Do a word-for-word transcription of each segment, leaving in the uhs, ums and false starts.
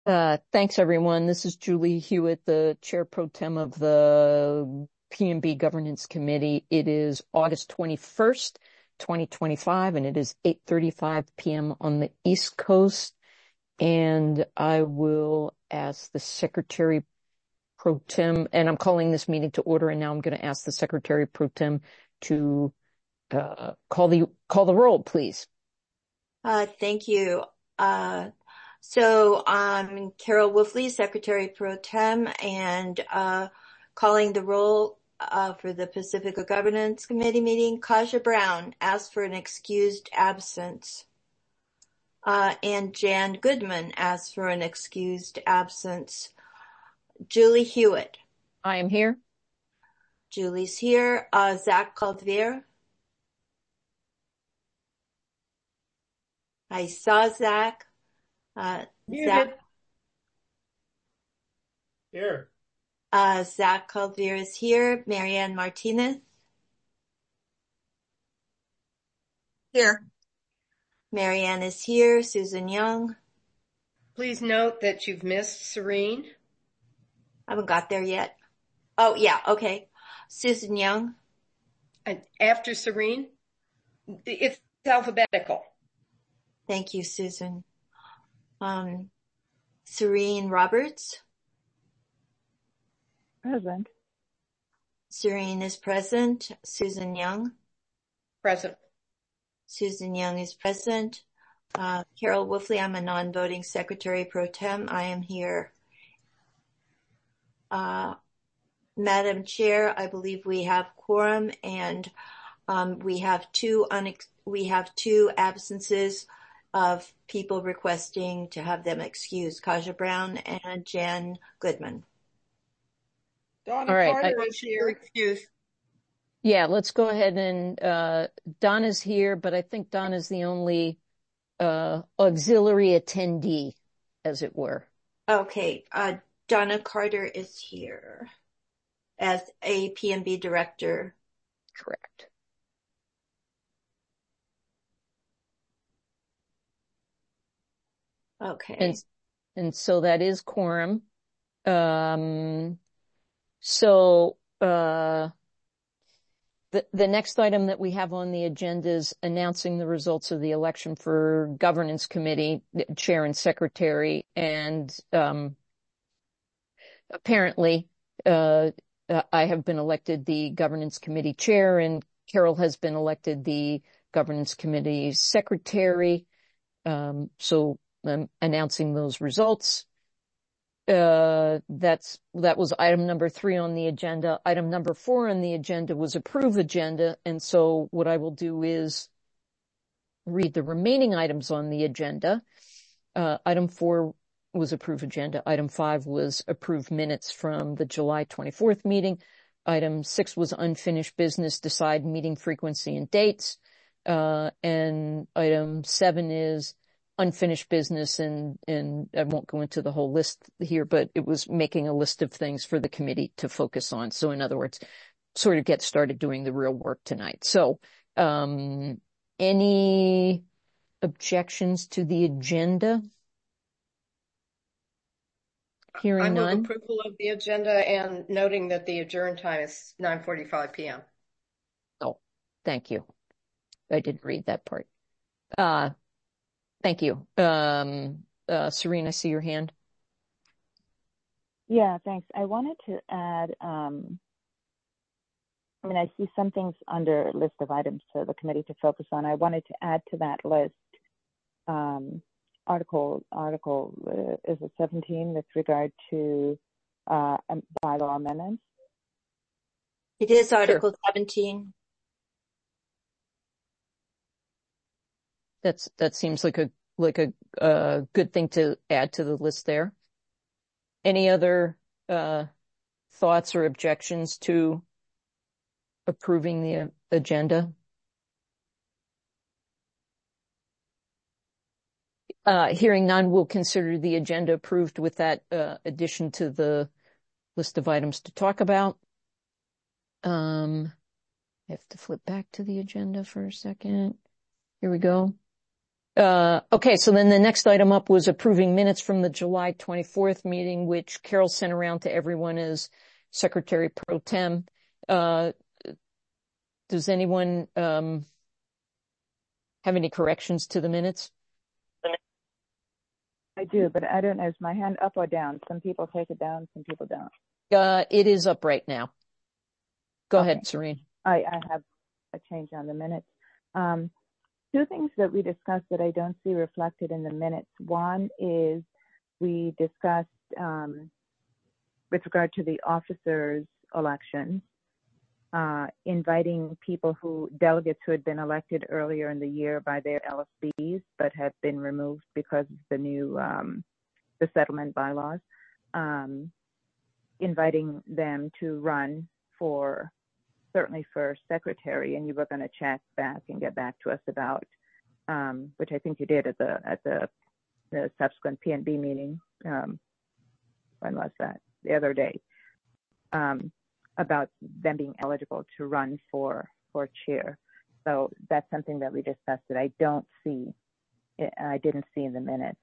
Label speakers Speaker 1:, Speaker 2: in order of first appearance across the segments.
Speaker 1: Uh, thanks, everyone. This is Julie Hewitt, the Chair Pro Tem of the P and B Governance Committee. It is August twenty-first, twenty twenty-five, and it is eight thirty-five p.m. on the East Coast. And I will ask the Secretary Pro Tem, and I'm calling this meeting to order, and now I'm going to ask the Secretary Pro Tem to uh, call the call the roll, please.
Speaker 2: Uh, thank you. Uh, so I'm Carol Wolfley, Secretary Pro Tem, and uh, calling the roll uh, for the Pacifica Governance Committee meeting. Kaja Brown asked for an excused absence. Uh, and Jan Goodman asked for an excused absence. Julie Hewitt.
Speaker 1: I am here.
Speaker 2: Julie's here. Uh, Zach Calvier. I saw Zach. Uh, Zach.
Speaker 3: Here.
Speaker 2: Uh, Zach Calvier is here. Marianne Martinez.
Speaker 4: Here.
Speaker 2: Marianne is here. Susan Young.
Speaker 4: Please note that you've missed Serene.
Speaker 2: I haven't got there yet. Oh, yeah. Okay. Susan Young.
Speaker 4: And after Serene, it's alphabetical.
Speaker 2: Thank you, Susan. Um, Serene Roberts.
Speaker 5: Present.
Speaker 2: Serene is present. Susan Young.
Speaker 4: Present.
Speaker 2: Susan Young is present. Uh, Carol Wolfley, I'm a non-voting Secretary Pro Tem. I am here. Uh, Madam Chair, I believe we have quorum, and um, we have two unex- we have two absences of people requesting to have them excused, Kaja Brown and Jan Goodman.
Speaker 4: Donna
Speaker 1: All right,
Speaker 4: Carter
Speaker 1: I,
Speaker 4: is here. Excuse.
Speaker 1: Yeah, let's go ahead and uh, Donna's here, but I think Donna's the only uh, auxiliary attendee, as it were.
Speaker 2: Okay, uh, Donna Carter is here as a P and B director.
Speaker 1: Correct.
Speaker 2: Okay.
Speaker 1: And, and so that is quorum. Um, so, uh, the, the next item that we have on the agenda is announcing the results of the election for Governance Committee, Chair and Secretary. And, um, apparently, uh, I have been elected the Governance Committee Chair, and Carol has been elected the Governance Committee Secretary. Um, so I'm announcing those results. Uh, that's, that was item number three on the agenda. Item number four on the agenda was approve agenda. And so what I will do is read the remaining items on the agenda. Uh, item four was approve agenda. Item five was approve minutes from the July twenty-fourth meeting. Item six was unfinished business, decide meeting frequency and dates. Uh, and item seven is unfinished business, and, and I won't go into the whole list here, but it was making a list of things for the committee to focus on. So in other words, sort of get started doing the real work tonight. So, um, any objections to the agenda? Hearing
Speaker 4: I move
Speaker 1: none.
Speaker 4: approval of the agenda and noting that the adjourn time is nine forty-five p.m.
Speaker 1: Oh, thank you. I didn't read that part. Uh, thank you. Um, uh, Serena, I see your hand.
Speaker 5: Yeah, thanks. I wanted to add, um, I mean, I see some things under list of items for the committee to focus on. I wanted to add to that list, um, article, article, uh, is it seventeen with regard to, uh, um, bylaw amendments?
Speaker 2: It is Article
Speaker 1: Sure.
Speaker 2: seventeen.
Speaker 1: That's, that seems like a, like a, uh, good thing to add to the list there. Any other, uh, thoughts or objections to approving the agenda? Uh, hearing none, we'll consider the agenda approved with that, uh, addition to the list of items to talk about. Um, I have to flip back to the agenda for a second. Here we go. Uh, okay, so then the next item up was approving minutes from the July twenty-fourth meeting, which Carol sent around to everyone as Secretary Pro Tem. Uh, does anyone um, have any corrections to the minutes?
Speaker 5: I do, but I don't know, is my hand up or down? Some people take it down, some people don't.
Speaker 1: Uh, it is up right now. Go
Speaker 5: Okay.
Speaker 1: ahead, Serene.
Speaker 5: I, I have a change on the minutes. Um, two things that we discussed that I don't see reflected in the minutes. One is we discussed um, with regard to the officers' elections, uh, inviting people who, delegates who had been elected earlier in the year by their L S Bs, but have been removed because of the new, um, the settlement bylaws, um, inviting them to run for, certainly for secretary, and you were going to check back and get back to us about, um, which I think you did at the, at the, the subsequent P N B meeting. Um, when was that? The other day. Um, about them being eligible to run for, for chair. So that's something that we discussed that I don't see, I didn't see in the minutes.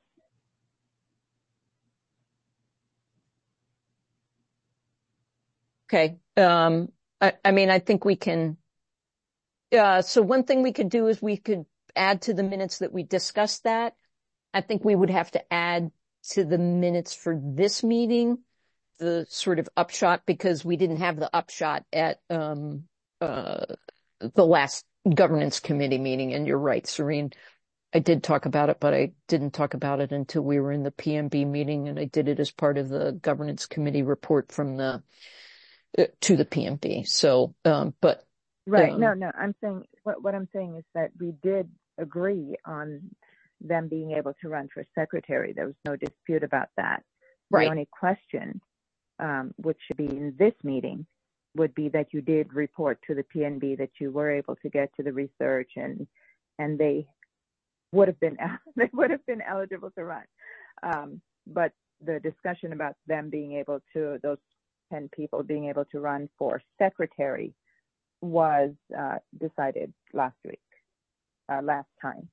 Speaker 1: Okay. Um, I, I mean, I think we can, uh, so one thing we could do is we could add to the minutes that we discussed that. I think we would have to add to the minutes for this meeting the sort of upshot, because we didn't have the upshot at um, uh, the last governance committee meeting. And you're right, Serene. I did talk about it, but I didn't talk about it until we were in the P M B meeting, and I did it as part of the governance committee report from the uh, to the P M B. So, um, but
Speaker 5: right,
Speaker 1: um,
Speaker 5: no, no. I'm saying what what I'm saying is that we did agree on them being able to run for secretary. There was no dispute about that.
Speaker 1: Right.
Speaker 5: The only question, um, which should be in this meeting, would be that you did report to the P N B that you were able to get to the research, and and they would have been they would have been eligible to run. Um, but the discussion about them being able to, those ten people being able to run for secretary, was uh, decided last week, uh, last time.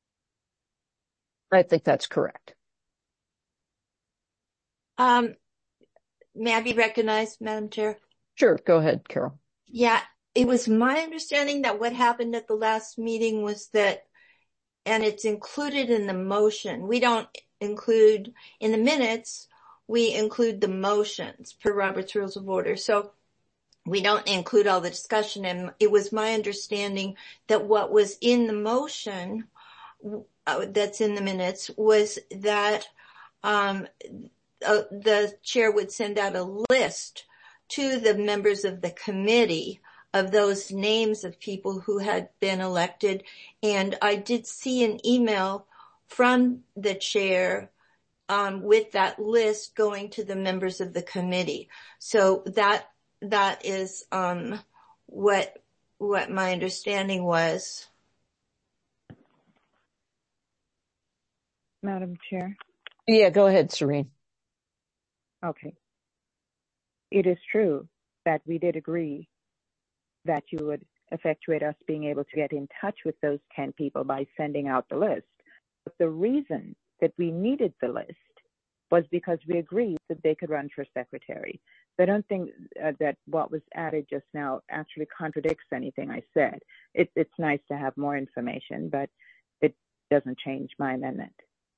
Speaker 1: I think that's correct.
Speaker 2: Um, may I be recognized, Madam Chair?
Speaker 1: Sure. Go ahead, Carol.
Speaker 2: Yeah, it was my understanding that what happened at the last meeting was that, and it's included in the motion. We don't include in the minutes, we include the motions per Robert's Rules of Order. So we don't include all the discussion. And it was my understanding that what was in the motion uh, that's in the minutes was that um, uh, the chair would send out a list to the members of the committee of those names of people who had been elected. And I did see an email from the chair um, with that list going to the members of the committee. So that that is um, what what my understanding was.
Speaker 5: Madam Chair?
Speaker 1: Yeah, go ahead, Serene.
Speaker 5: Okay. It is true that we did agree that you would effectuate us being able to get in touch with those ten people by sending out the list. But the reason that we needed the list was because we agreed that they could run for secretary. So I don't think uh, that what was added just now actually contradicts anything I said. It, it's nice to have more information, but it doesn't change my amendment.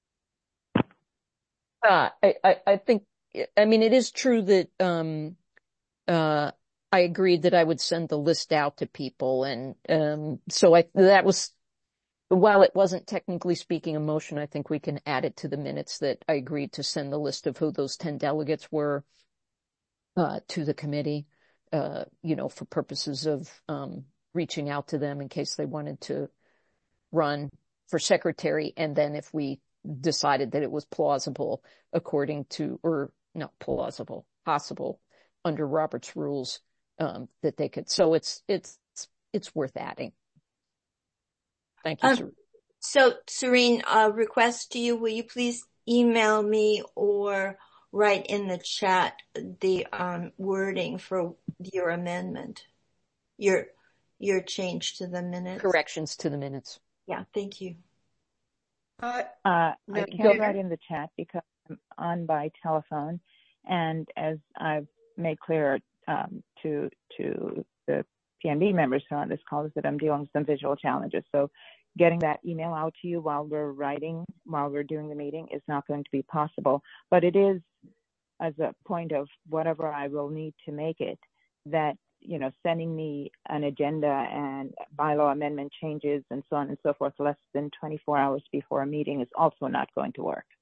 Speaker 1: Uh, I, I, I think, I mean, it is true that um, uh, I agreed that I would send the list out to people. And um, so I that was, while it wasn't technically speaking a motion, I think we can add it to the minutes that I agreed to send the list of who those ten delegates were uh, to the committee, uh, you know, for purposes of um, reaching out to them in case they wanted to run for secretary. And then if we decided that it was plausible according to, or not plausible, possible under Robert's rules, um, that they could. So it's, it's, it's worth adding. Thank you,
Speaker 2: Um,
Speaker 1: Serene.
Speaker 2: so, Serene, a request to you, will you please email me or write in the chat the um, wording for your amendment, your your change to the minutes?
Speaker 1: Corrections to the minutes.
Speaker 2: Yeah, thank you.
Speaker 4: Uh,
Speaker 5: Uh,
Speaker 4: no,
Speaker 5: I can't
Speaker 4: Chair?
Speaker 5: write in the chat because I'm on by telephone. And as I've made clear um, to to the P N B members who are on this call, is that I'm dealing with some visual challenges. So getting that email out to you while we're writing, while we're doing the meeting is not going to be possible. But it is as a point of whatever I will need to make it, that, you know, sending me an agenda and bylaw amendment changes and so on and so forth less than twenty-four hours before a meeting is also not going to work.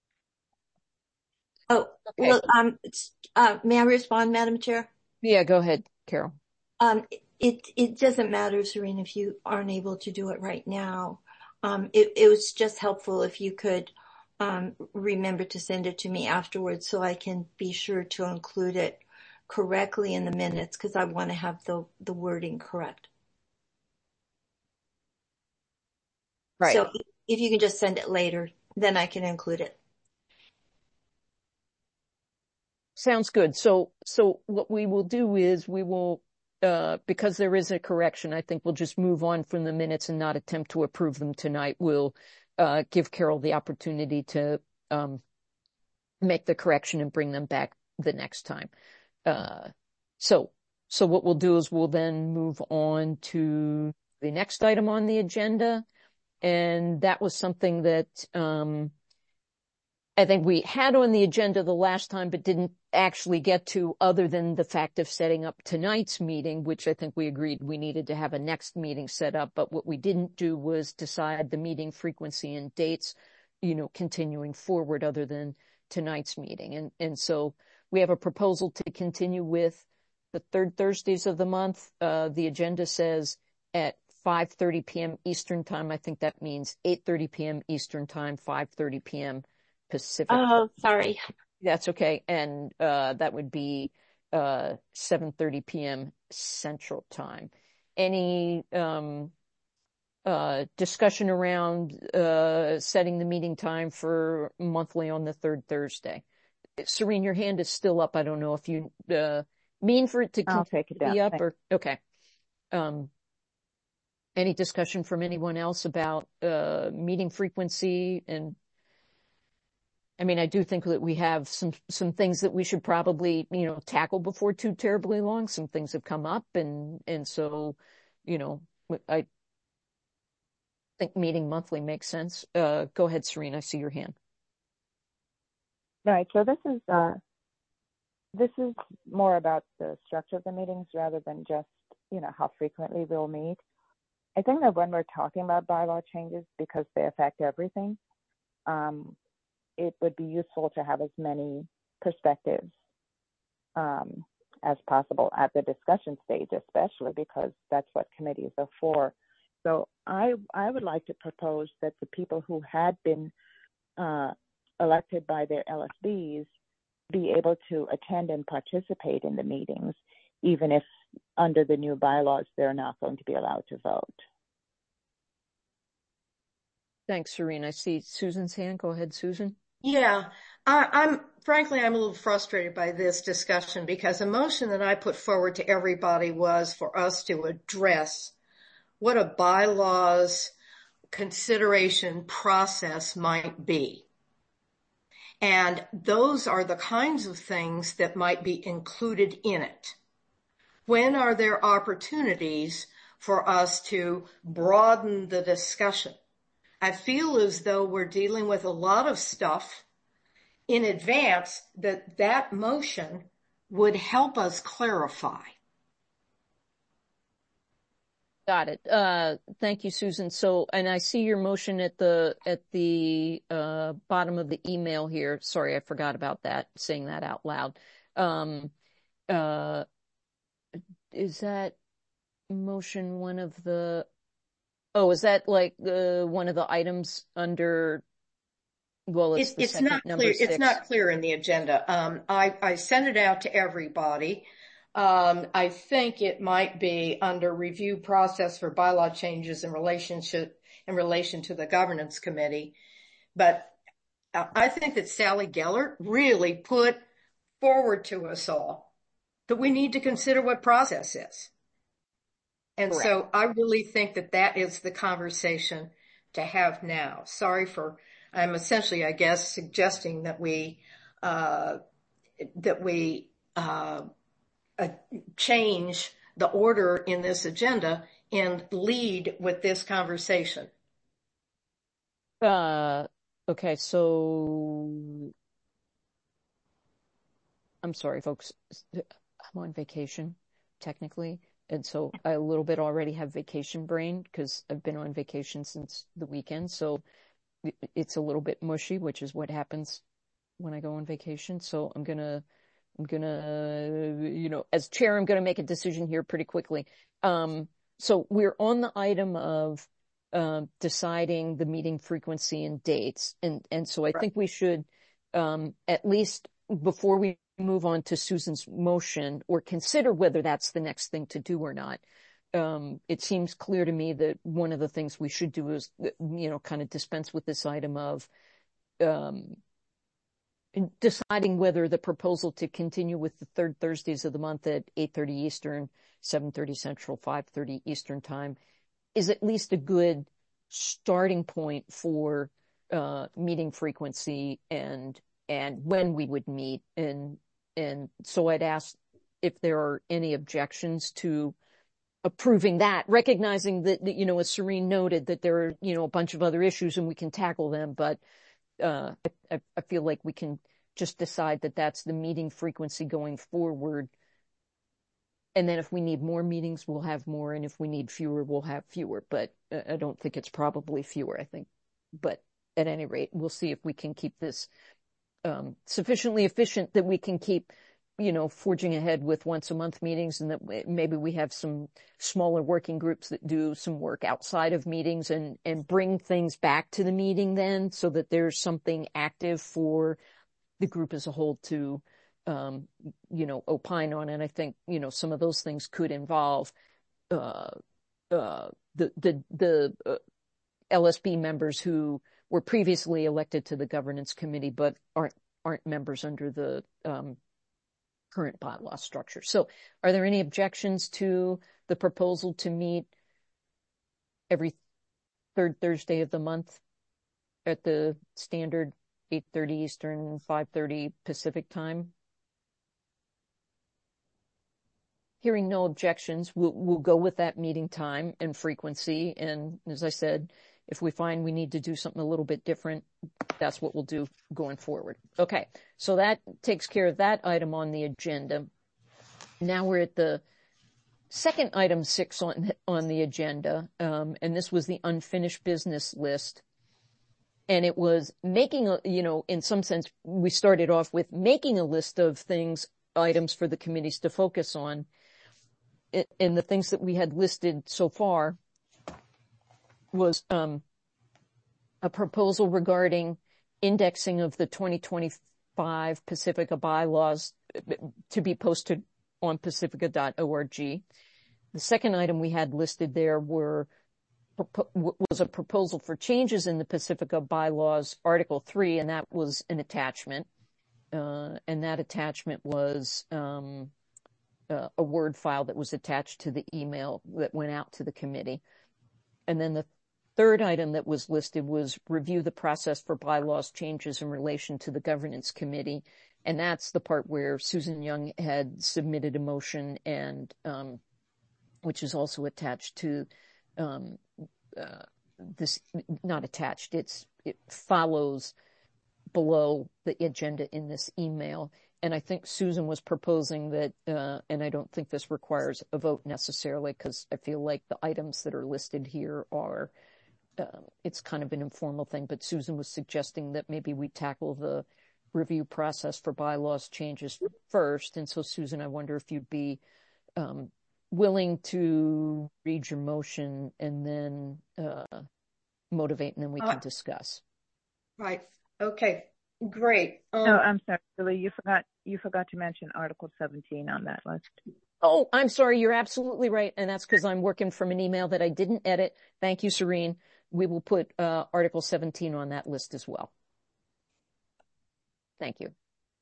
Speaker 2: Oh,
Speaker 1: Okay.
Speaker 2: well, um, uh, may I respond, Madam Chair?
Speaker 1: Yeah, go ahead, Carol.
Speaker 2: Um, it, it doesn't matter, Serena, if you aren't able to do it right now. Um, it, it was just helpful if you could, um, remember to send it to me afterwards so I can be sure to include it correctly in the minutes, because I want to have the, the wording correct.
Speaker 1: Right.
Speaker 2: So if you can just send it later, then I can include it.
Speaker 1: Sounds good. So, so what we will do is we will, uh, because there is a correction, I think we'll just move on from the minutes and not attempt to approve them tonight. We'll, uh, give Carol the opportunity to, um, make the correction and bring them back the next time. Uh, so, so what we'll do is we'll then move on to the next item on the agenda. And that was something that, um, I think we had on the agenda the last time, but didn't actually get to, other than the fact of setting up tonight's meeting, which I think we agreed we needed to have a next meeting set up. But what we didn't do was decide the meeting frequency and dates, you know, continuing forward other than tonight's meeting. And, and so we have a proposal to continue with the third Thursdays of the month. Uh, the agenda says at five thirty p.m. Eastern time. I think that means eight thirty p.m. Eastern time, five thirty p.m. Pacific.
Speaker 2: Oh, sorry.
Speaker 1: That's okay. And, uh, that would be, uh, seven thirty p.m. Central time. Any, um, uh, discussion around, uh, setting the meeting time for monthly on the third Thursday? Serene, your hand is still up. I don't know if you, uh, mean for it to
Speaker 5: I'll take it down.
Speaker 1: be up or, okay. Um, any discussion from anyone else about, uh, meeting frequency? And I mean, I do think that we have some, some things that we should probably, you know, tackle before too terribly long. Some things have come up, and, and so, you know, I think meeting monthly makes sense. Uh, go ahead, Serena. I see your hand.
Speaker 5: Right. So this is, uh, this is more about the structure of the meetings rather than just, you know, how frequently we'll meet. I think that when we're talking about bylaw changes, because they affect everything, um, it would be useful to have as many perspectives um, as possible at the discussion stage, especially because that's what committees are for. So I, I would like to propose that the people who had been uh, elected by their L S Bs be able to attend and participate in the meetings, even if under the new bylaws they're not going to be allowed to vote.
Speaker 1: Thanks, Serena. I see Susan's hand. Go ahead, Susan.
Speaker 4: Yeah, I, I'm frankly, I'm a little frustrated by this discussion because the motion that I put forward to everybody was for us to address what a bylaws consideration process might be. And those are the kinds of things that might be included in it. When are there opportunities for us to broaden the discussion? I feel as though we're dealing with a lot of stuff in advance that that motion would help us clarify.
Speaker 1: Got it. Uh, thank you, Susan. So, and I see your motion at the, at the, uh, bottom of the email here. Sorry, I forgot about that, saying that out loud. Um, uh, is that motion one of the, oh, is that like the, one of the items under, well, it's
Speaker 4: It,
Speaker 1: the
Speaker 4: it's
Speaker 1: second
Speaker 4: not
Speaker 1: number
Speaker 4: clear.
Speaker 1: six.
Speaker 4: It's not clear in the agenda. Um, I, I sent it out to everybody. Um, I think it might be under review process for bylaw changes in relationship in relation to the governance committee. But I think that Sally Gellert really put forward to us all that we need to consider what process is. And
Speaker 1: Correct.
Speaker 4: so I really think that that is the conversation to have now. Sorry for, I'm essentially, I guess, suggesting that we, uh, that we, uh, uh, change the order in this agenda and lead with this conversation.
Speaker 1: Uh, okay, so I'm sorry, folks. I'm on vacation, technically. And so I a little bit already have vacation brain because I've been on vacation since the weekend. So it's a little bit mushy, which is what happens when I go on vacation. So I'm gonna, I'm gonna, you know, as chair, I'm gonna make a decision here pretty quickly. Um, so we're on the item of um, deciding the meeting frequency and dates, and and so I
Speaker 4: Right.
Speaker 1: think we should um, at least before we move on to Susan's motion or consider whether that's the next thing to do or not. Um, it seems clear to me that one of the things we should do is, you know, kind of dispense with this item of um, deciding whether the proposal to continue with the third Thursdays of the month at eight thirty Eastern, seven thirty Central, five thirty Eastern time is at least a good starting point for uh, meeting frequency and and when we would meet. And and so I'd ask if there are any objections to approving that, recognizing that, that, you know, as Serene noted, that there are, you know, a bunch of other issues and we can tackle them. But uh, I, I feel like we can just decide that that's the meeting frequency going forward. And then if we need more meetings, we'll have more. And if we need fewer, we'll have fewer. But uh, I don't think it's probably fewer, I think. But at any rate, we'll see if we can keep this um, sufficiently efficient that we can keep, you know, forging ahead with once a month meetings, and that maybe we have some smaller working groups that do some work outside of meetings and, and bring things back to the meeting then so that there's something active for the group as a whole to, um, you know, opine on. And I think, you know, some of those things could involve, uh, uh, the, the, the, uh, L S B members who were previously elected to the governance committee, but aren't, aren't members under the, um, current bylaw structure. So are there any objections to the proposal to meet every third Thursday of the month at the standard eight thirty Eastern, five thirty Pacific time? Hearing no objections, we'll, we'll go with that meeting time and frequency. And as I said, if we find we need to do something a little bit different, that's what we'll do going forward. Okay, so that takes care of that item on the agenda. Now we're at the second item six on, on the agenda, um, and this was the unfinished business list. And it was making, a, you know, in some sense, we started off with making a list of things, items for the committees to focus on. It, and the things that we had listed so far was um, a proposal regarding indexing of the twenty twenty-five Pacifica bylaws to be posted on pacifica dot org. The second item we had listed there were was a proposal for changes in the Pacifica bylaws, Article three, and that was an attachment. Uh, and that attachment was um, uh, a Word file that was attached to the email that went out to the committee. And then the third item that was listed was review the process for bylaws changes in relation to the governance committee. And that's the part where Susan Young had submitted a motion, and um, which is also attached to um, uh, this, not attached, it's, it follows below the agenda in this email. And I think Susan was proposing that, uh, and I don't think this requires a vote necessarily, because I feel like the items that are listed here are, um, it's kind of an informal thing, but Susan was suggesting that maybe we tackle the review process for bylaws changes first. And so, Susan, I wonder if you'd be um, willing to read your motion and then uh, motivate, and then we can uh, discuss.
Speaker 4: Right. Okay. Great.
Speaker 5: Um, oh, I'm sorry, Julie. You forgot. You forgot to mention Article seventeen on that list.
Speaker 1: Oh, I'm sorry. You're absolutely right, and that's because I'm working from an email that I didn't edit. Thank you, Serene. We will put uh, Article seventeen on that list as well. Thank you.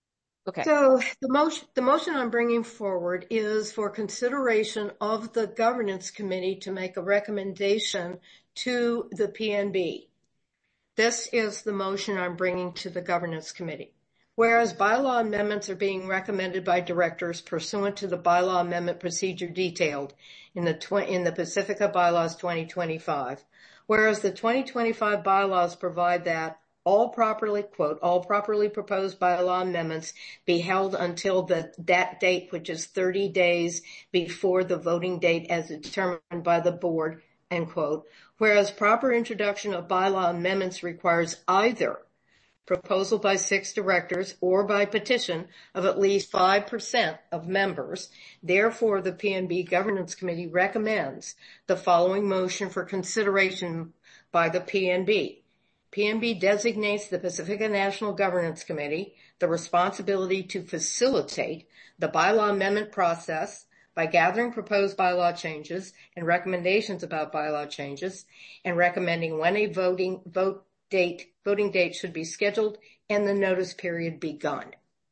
Speaker 1: Okay.
Speaker 4: So the motion, the motion I'm bringing forward is for consideration of the governance committee to make a recommendation to the P N B. This is the motion I'm bringing to the governance committee. Whereas bylaw amendments are being recommended by directors pursuant to the bylaw amendment procedure detailed in the tw- in the Pacifica Bylaws twenty twenty-five. Whereas the twenty twenty-five bylaws provide that all properly, quote, all properly proposed bylaw amendments be held until the, that date, which is thirty days before the voting date as determined by the board, end quote. Whereas proper introduction of bylaw amendments requires either proposal by six directors or by petition of at least five percent of members. Therefore, the P N B Governance Committee recommends the following motion for consideration by the P N B. P N B designates the Pacifica National Governance Committee the responsibility to facilitate the bylaw amendment process by gathering proposed bylaw changes and recommendations about bylaw changes and recommending when a voting vote date, voting date should be scheduled and the notice period begun.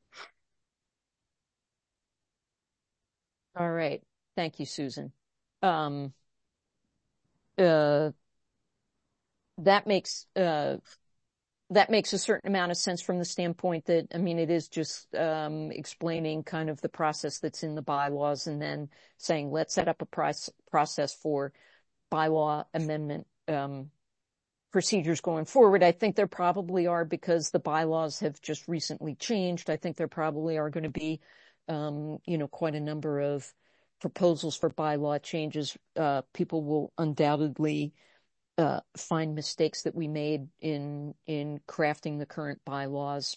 Speaker 1: All right. Thank you, Susan. Um, uh, that makes, uh, that makes a certain amount of sense from the standpoint that, I mean, it is just, um, explaining kind of the process that's in the bylaws and then saying, let's set up a price, process for bylaw amendment, um, procedures going forward. I think there probably are, because the bylaws have just recently changed. I think there probably are going to be, um, you know, quite a number of proposals for bylaw changes. Uh, people will undoubtedly uh, find mistakes that we made in in crafting the current bylaws,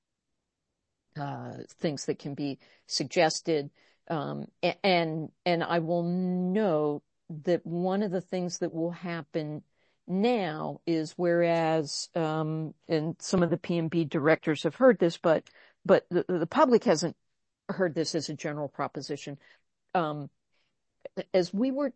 Speaker 1: uh, things that can be suggested. Um, and and I will note that one of the things that will happen now is, whereas, um, and some of the P N B directors have heard this, but, but the, the public hasn't heard this as a general proposition. Um, as we were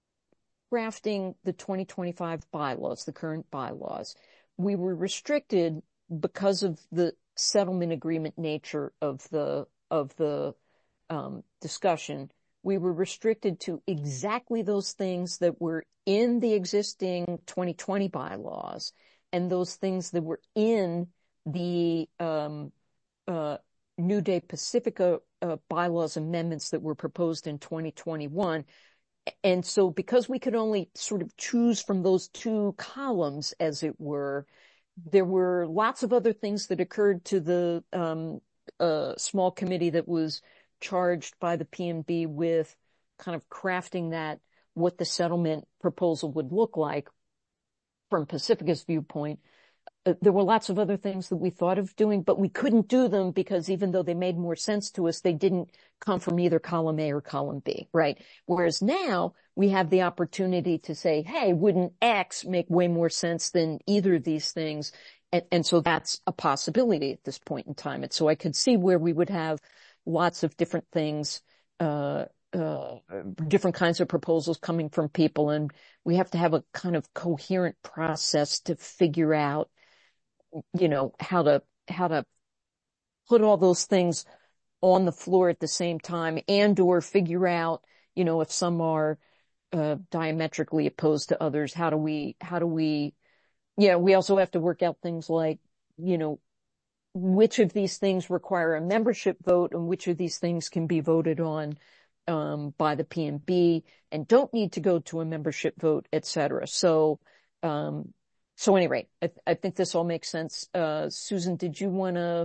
Speaker 1: crafting the twenty twenty-five bylaws, the current bylaws, we were restricted because of the settlement agreement nature of the, of the, um, discussion. We were restricted to exactly those things that were in the existing twenty twenty bylaws and those things that were in the um, uh, New Day Pacifica uh, bylaws amendments that were proposed in twenty twenty-one. And so because we could only sort of choose from those two columns, as it were, there were lots of other things that occurred to the um, uh, small committee that was charged by the P N B with kind of crafting that, what the settlement proposal would look like from Pacifica's viewpoint. Uh, there were lots of other things that we thought of doing, but we couldn't do them because even though they made more sense to us, they didn't come from either column A or column B, right? Whereas now we have the opportunity to say, hey, wouldn't X make way more sense than either of these things? And, and so that's a possibility at this point in time. And so I could see where we would have lots of different things, uh, uh, different kinds of proposals coming from people. And we have to have a kind of coherent process to figure out, you know, how to, how to put all those things on the floor at the same time, and or figure out, you know, if some are, uh, diametrically opposed to others, how do we, how do we, yeah, we also have to work out things like, you know, which of these things require a membership vote and which of these things can be voted on um, by the P N B and don't need to go to a membership vote, et cetera. So, um, so anyway, I, I think this all makes sense. Uh, Susan, did you want to?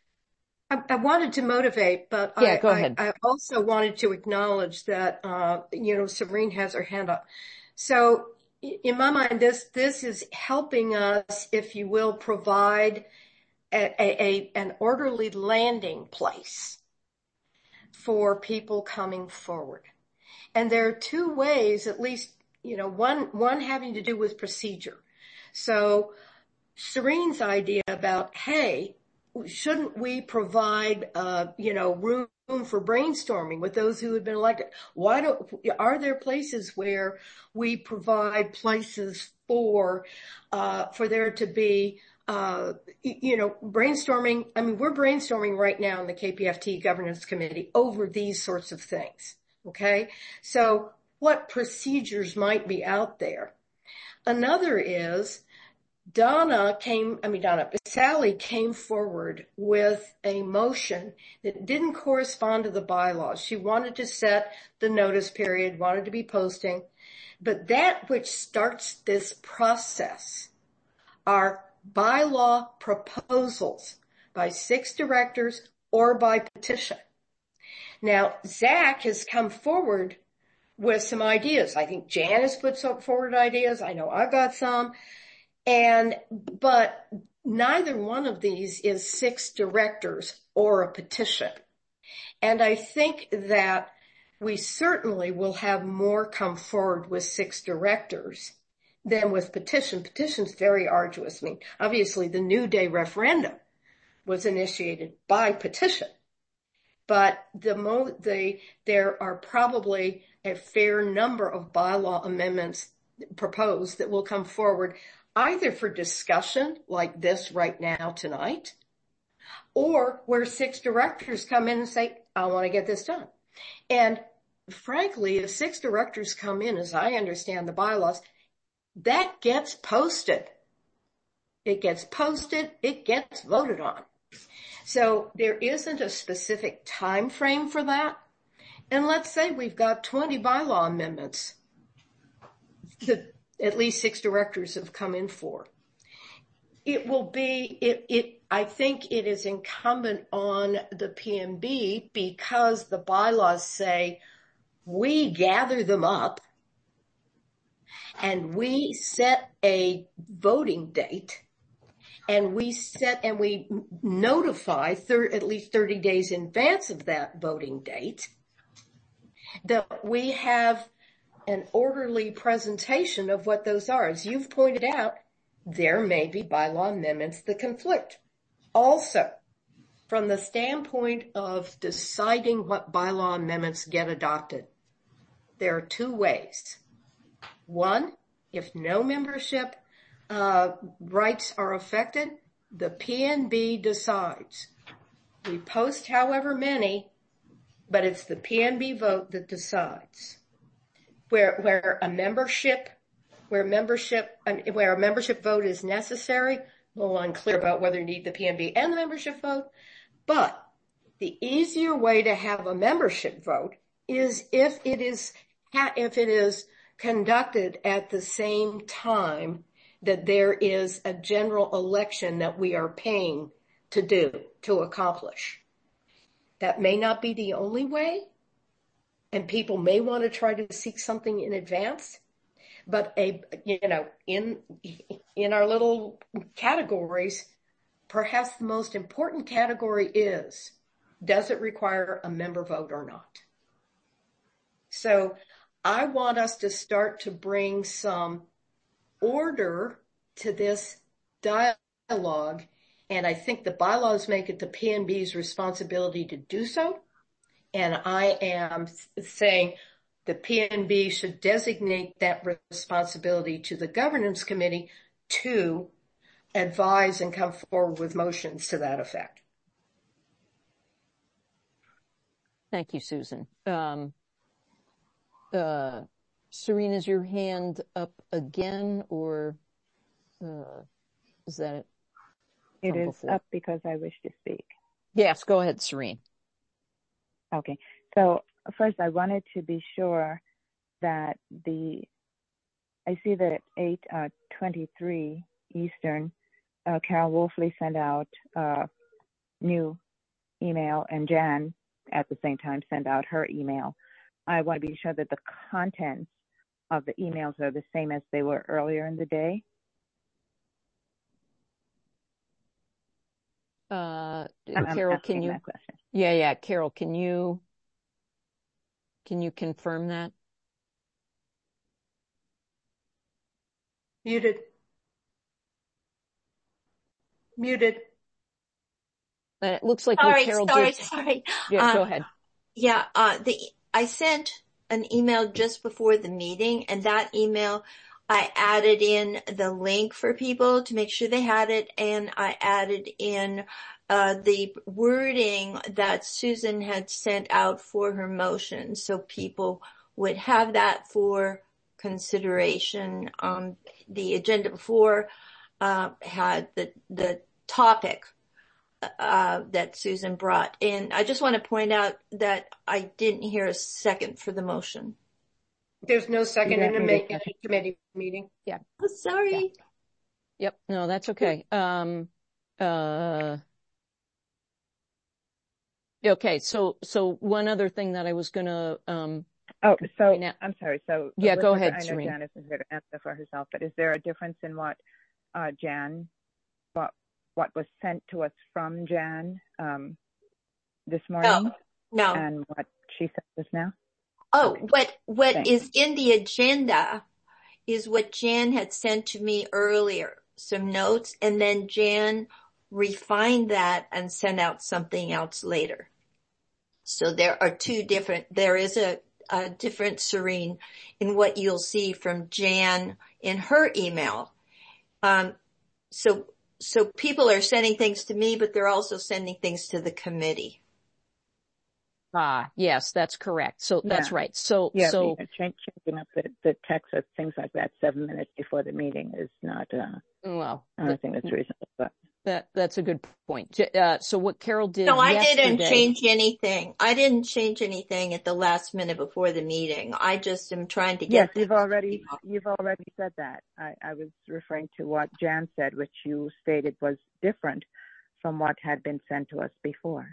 Speaker 4: I, I wanted to motivate, but
Speaker 1: yeah,
Speaker 4: I,
Speaker 1: go ahead.
Speaker 4: I, I also wanted to acknowledge that, uh, you know, Serene has her hand up. So in my mind, this, this is helping us, if you will, provide A, a, an orderly landing place for people coming forward. And there are two ways, at least, you know, one, one having to do with procedure. So Serene's idea about, hey, shouldn't we provide, uh, you know, room for brainstorming with those who have been elected? Why don't, are there places where we provide places for, uh, for there to be uh, you know, brainstorming. I mean, we're brainstorming right now in the K P F T Governance Committee over these sorts of things. Okay. So what procedures might be out there? Another is Donna came, I mean, Donna, Sally came forward with a motion that didn't correspond to the bylaws. She wanted to set the notice period, wanted to be posting, but that which starts this process are bylaw proposals by six directors or by petition. Now, Zach has come forward with some ideas. I think Jan has put some forward ideas. I know I've got some. And, but neither one of these is six directors or a petition. And I think that we certainly will have more come forward with six directors than with petition. Petition's very arduous. I mean, obviously the New Day referendum was initiated by petition, but the mo, the, there are probably a fair number of bylaw amendments proposed that will come forward either for discussion like this right now tonight, or where six directors come in and say, I want to get this done. And frankly, if six directors come in, as I understand the bylaws, that gets posted. It gets posted, it gets voted on. So there isn't a specific time frame for that. And let's say we've got twenty bylaw amendments that at least six directors have come in for. It will be, it, it, I think it is incumbent on the P M B, because the bylaws say we gather them up and we set a voting date and we set and we notify thir- at least thirty days in advance of that voting date that we have an orderly presentation of what those are. As you've pointed out, there may be bylaw amendments that conflict. Also, from the standpoint of deciding what bylaw amendments get adopted, there are two ways. One, if no membership uh, rights are affected, the P N B decides. We post however many, but it's the P N B vote that decides. Where, where a membership, where membership, where a membership vote is necessary, a little unclear about whether you need the P N B and the membership vote, but the easier way to have a membership vote is if it is, if it is conducted at the same time that there is a general election that we are paying to do, to accomplish. That may not be the only way, and people may want to try to seek something in advance, but a, you know, in, in our little categories, perhaps the most important category is, does it require a member vote or not? So I want us to start to bring some order to this dialogue, and I think the bylaws make it the P N B's responsibility to do so. And I am saying the P N B should designate that responsibility to the governance committee to advise and come forward with motions to that effect.
Speaker 1: Thank you, Susan. Um, uh, Serena, is your hand up again, or uh, is that it?
Speaker 5: It is
Speaker 1: before?
Speaker 5: Up because I wish to speak.
Speaker 1: Yes, go ahead, Serena.
Speaker 5: Okay. So first, I wanted to be sure that the, I see that at eight twenty-three Eastern, uh, Carol Wolfley sent out a new email, and Jan at the same time sent out her email. I want to be sure that the contents of the emails are the same as they were earlier in the day.
Speaker 1: Uh,
Speaker 5: I'm
Speaker 1: Carol, can you? Yeah, yeah. Carol, can you, can you confirm that?
Speaker 4: Muted. Muted.
Speaker 1: Uh, it looks like
Speaker 2: sorry,
Speaker 1: what Carol
Speaker 2: sorry,
Speaker 1: just...
Speaker 2: sorry.
Speaker 1: Yeah,
Speaker 2: uh,
Speaker 1: go ahead.
Speaker 2: Yeah, uh, the, I sent an email just before the meeting, and that email I added in the link for people to make sure they had it, and I added in uh, the wording that Susan had sent out for her motion, so people would have that for consideration. Um, the agenda before uh, had the the topic uh, that Susan brought, and I just want to point out that I didn't hear a second for the motion.
Speaker 4: There's no second in a committee meeting.
Speaker 1: Yeah.
Speaker 2: Oh, sorry.
Speaker 1: Yeah. Yep. No, that's okay. Um, uh, okay. So, so one other thing that I was going to, um,
Speaker 5: oh, so I'm sorry. So
Speaker 1: yeah, go ahead.
Speaker 5: I know
Speaker 1: Serene.
Speaker 5: Jan isn't here to answer for herself, but is there a difference in what, uh, Jan, what, what was sent to us from Jan, um, this morning?
Speaker 2: No. No.
Speaker 5: And what she sent us now?
Speaker 2: Oh,
Speaker 5: okay.
Speaker 2: what, what
Speaker 5: Thanks.
Speaker 2: is in the agenda is what Jan had sent to me earlier, some notes, and then Jan refined that and sent out something else later. So there are two different, there is a, a different, Serene, in what you'll see from Jan in her email. Um, so, so people are sending things to me, but they're also sending things to the committee.
Speaker 1: Ah, yes, that's correct. So yeah. That's right. So,
Speaker 5: yeah,
Speaker 1: so
Speaker 5: changing up the, the text of things like that seven minutes before the meeting is not, uh,
Speaker 1: well,
Speaker 5: I don't think that's reasonable, but.
Speaker 1: That, that's a good point. Uh, so what Carol did
Speaker 2: No, I
Speaker 1: yesterday,
Speaker 2: didn't change anything. I didn't change anything at the last minute before the meeting. I just am trying to get.
Speaker 5: Yes, you've already, you've already said that. I, I was referring to what Jan said, which you stated was different from what had been sent to us before.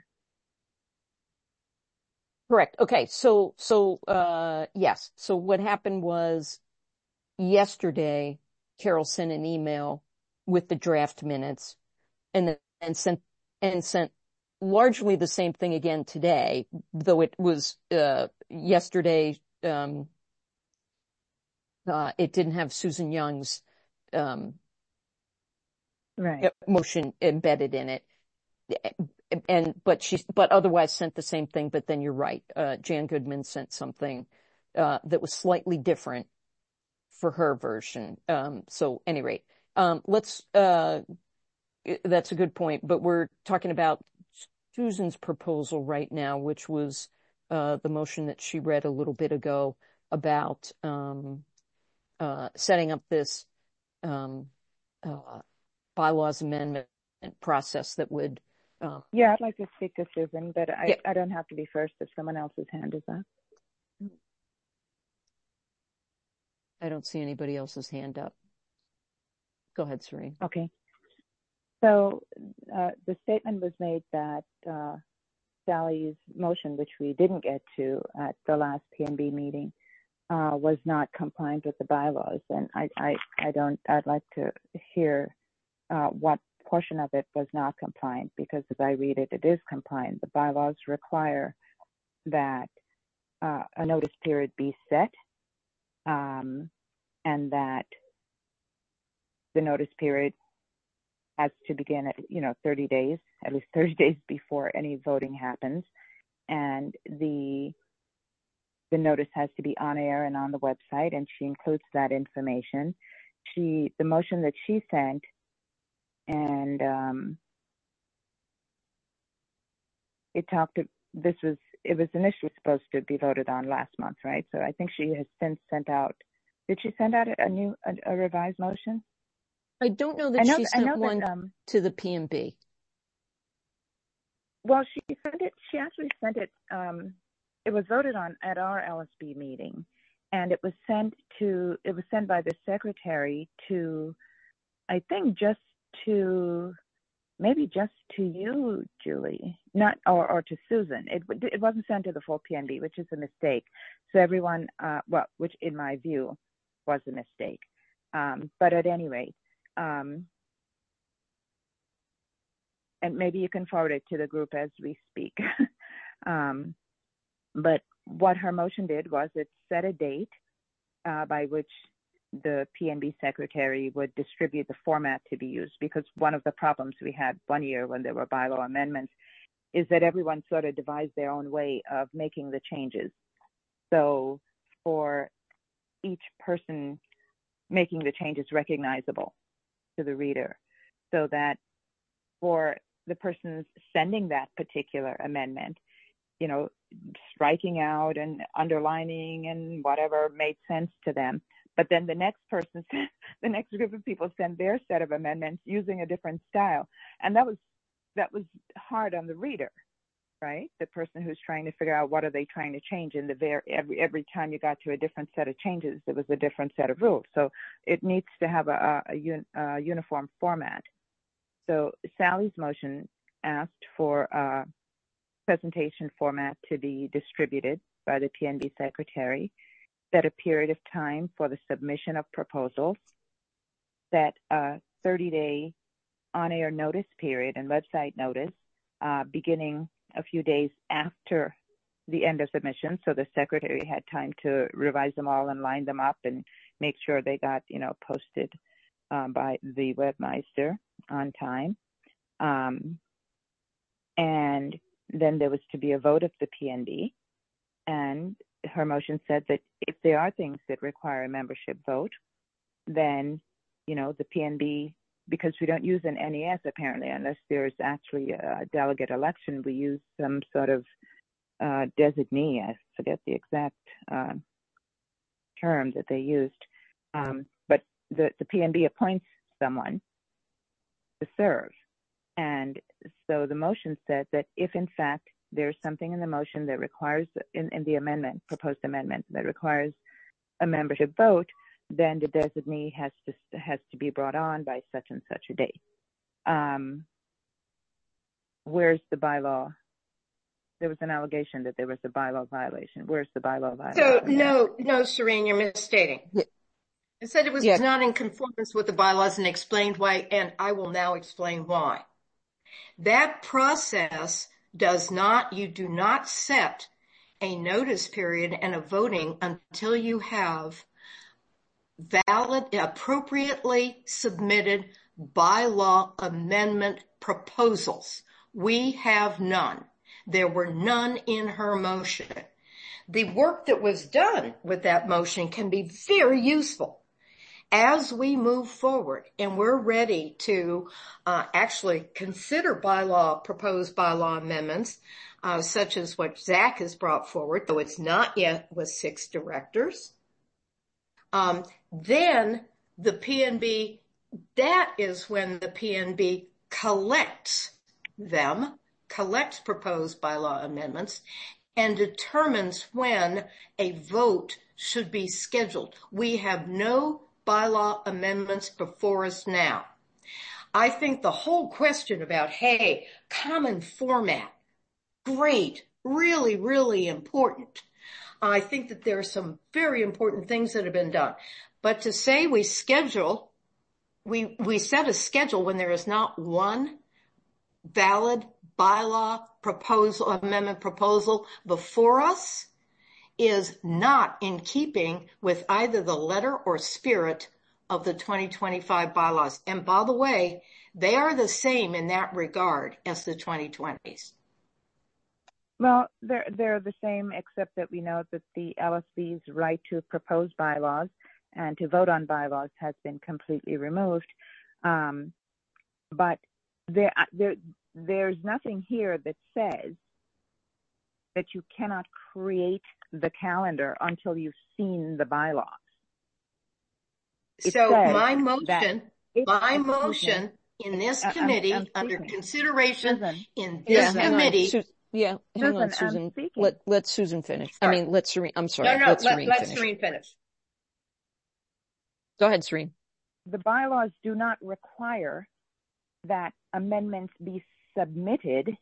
Speaker 1: Correct. Okay. So, so, uh, yes. So what happened was yesterday, Carol sent an email with the draft minutes and then and sent, and sent largely the same thing again today, though it was, uh, yesterday, um, uh, it didn't have Susan Young's, um,
Speaker 5: right.
Speaker 1: motion embedded in it. And, but she, but otherwise sent the same thing. But then you're right. Uh, Jan Goodman sent something, uh, that was slightly different for her version. Um, so any rate, um, let's, uh, that's a good point, but we're talking about Susan's proposal right now, which was, uh, the motion that she read a little bit ago about, um, uh, setting up this, um, uh, bylaws amendment process that would, Um,
Speaker 5: yeah, I'd like to speak to Susan, but I,
Speaker 1: yeah.
Speaker 5: I don't have to be first if someone else's hand is up.
Speaker 1: I don't see anybody else's hand up. Go ahead, Serene.
Speaker 5: Okay. So uh, the statement was made that uh, Sally's motion, which we didn't get to at the last P M B meeting, uh, was not compliant with the bylaws. And I, I, I don't, I'd like to hear uh, what portion of it was not compliant, because as I read it, it is compliant. The bylaws require that uh, a notice period be set, um, and that the notice period has to begin at, you know, thirty days, at least thirty days before any voting happens. And the the notice has to be on air and on the website, and she includes that information. She, the motion that she sent, and um, it talked to, this was, it was initially supposed to be voted on last month, right? So I think she has since sent out, did she send out a new, a, a revised motion?
Speaker 1: I don't know that
Speaker 5: I know,
Speaker 1: she sent
Speaker 5: I know
Speaker 1: one
Speaker 5: that, um,
Speaker 1: to the P M B.
Speaker 5: Well, she sent it, she actually sent it, um, it was voted on at our L S B meeting, and it was sent to, it was sent by the secretary to, I think just to, maybe just to you, Julie, not, or, or to Susan. It, it wasn't sent to the full P M B, which is a mistake. So everyone, uh, well, which in my view was a mistake. Um, but at any rate, um, and maybe you can forward it to the group as we speak. um, but what her motion did was it set a date uh, by which the P M B secretary would distribute the format to be used, because one of the problems we had one year when there were bylaw amendments is that everyone sort of devised their own way of making the changes. So for each person making the changes recognizable to the reader, so that for the person sending that particular amendment, you know, striking out and underlining and whatever made sense to them. But then the next person, the next group of people send their set of amendments using a different style. And that was, that was hard on the reader, right? The person who's trying to figure out what are they trying to change in the ver- every, every time you got to a different set of changes, there was a different set of rules. So it needs to have a, a, a, un, a uniform format. So Sally's motion asked for a presentation format to be distributed by the P N B secretary, set a period of time for the submission of proposals, set a thirty-day on-air notice period and website notice uh, beginning a few days after the end of submission, so the secretary had time to revise them all and line them up and make sure they got, you know, posted um, by the webmaster on time. Um, and then there was to be a vote of the P N B, and her motion said that if there are things that require a membership vote, then, you know, the P N B, because we don't use an N E S apparently, unless there's actually a delegate election, we use some sort of uh, designee. I forget the exact uh, term that they used. Um, but the, the P N B appoints someone to serve. And so the motion said that if in fact there's something in the motion that requires, in, in the amendment, proposed amendment, that requires a membership vote, then the designee has to has to be brought on by such and such a date. Um, where's the bylaw? There was an allegation that there was a bylaw violation. Where's the bylaw violation?
Speaker 4: So no, no, Serene, you're misstating.
Speaker 1: Yeah.
Speaker 4: It said it was
Speaker 1: Yeah.
Speaker 4: not in conformance with the bylaws and explained why, and I will now explain why. That process does not, you do not set a notice period and a voting until you have valid, appropriately submitted bylaw amendment proposals. We have none. There were none in her motion. The work that was done with that motion can be very useful as we move forward, and we're ready to uh, actually consider bylaw, proposed bylaw amendments, uh, such as what Zach has brought forward, though it's not yet with six directors. Um, then the P N B, that is when the P N B collects them, collects proposed bylaw amendments, and determines when a vote should be scheduled. We have no bylaw amendments before us now. I think the whole question about, hey, common format, great, really, really important. I think that there are some very important things that have been done. But to say we schedule, we, we set a schedule when there is not one valid bylaw proposal, amendment proposal before us is not in keeping with either the letter or spirit of the twenty twenty-five bylaws. And by the way, they are the same in that regard as the twenty twenties.
Speaker 5: Well, they're, they're the same, except that we know that the L S B's right to propose bylaws and to vote on bylaws has been completely removed. Um, but there, there, there's nothing here that says that you cannot create the calendar until you've seen the bylaws. It
Speaker 4: so my
Speaker 5: motion,
Speaker 4: my motion in this committee, I'm, I'm under consideration Susan, in this
Speaker 1: yeah,
Speaker 4: committee.
Speaker 1: Su- yeah, hang
Speaker 5: Susan,
Speaker 1: on, Susan.
Speaker 5: I'm
Speaker 1: Let, let Susan finish.
Speaker 4: Sorry.
Speaker 1: I mean, let Serene, I'm sorry.
Speaker 4: No, no,
Speaker 1: let,
Speaker 4: let,
Speaker 1: Serene
Speaker 4: let
Speaker 1: finish.
Speaker 4: Serene finish.
Speaker 1: Go ahead, Serene.
Speaker 5: The bylaws do not require that amendments be submitted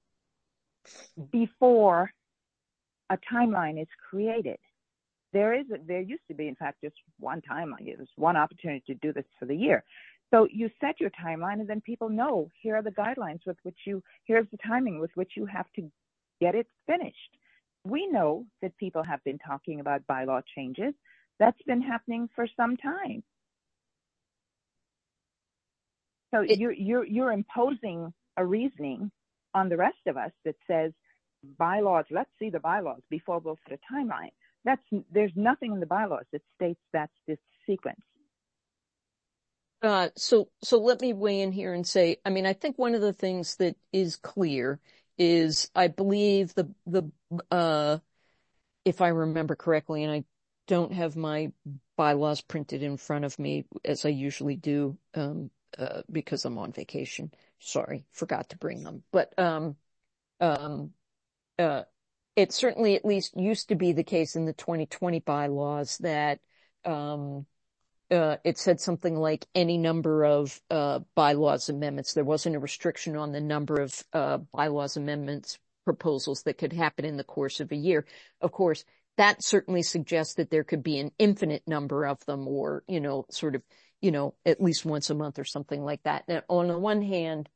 Speaker 5: before a timeline is created. There is, a, there used to be, in fact, just one timeline. There's one opportunity to do this for the year. So you set your timeline, and then people know, here are the guidelines with which you, here's the timing with which you have to get it finished. We know that people have been talking about bylaw changes. That's been happening for some time. So it, you're, you're, you're imposing a reasoning on the rest of us that says bylaws, let's see the bylaws before we'll set a timeline. That's, there's nothing in the bylaws that states that's this sequence.
Speaker 1: Uh, so, so let me weigh in here and say, I mean, I think one of the things that is clear is I believe the, the, uh, if I remember correctly, and I don't have my bylaws printed in front of me as I usually do, um, uh, because I'm on vacation. Sorry, forgot to bring them. But, um, um, uh, it certainly at least used to be the case in the twenty twenty bylaws that, um, uh, it said something like any number of, uh, bylaws amendments. There wasn't a restriction on the number of, uh, bylaws amendments proposals that could happen in the course of a year. Of course, that certainly suggests that there could be an infinite number of them, or, you know, sort of, you know, at least once a month or something like that. Now, on the one hand,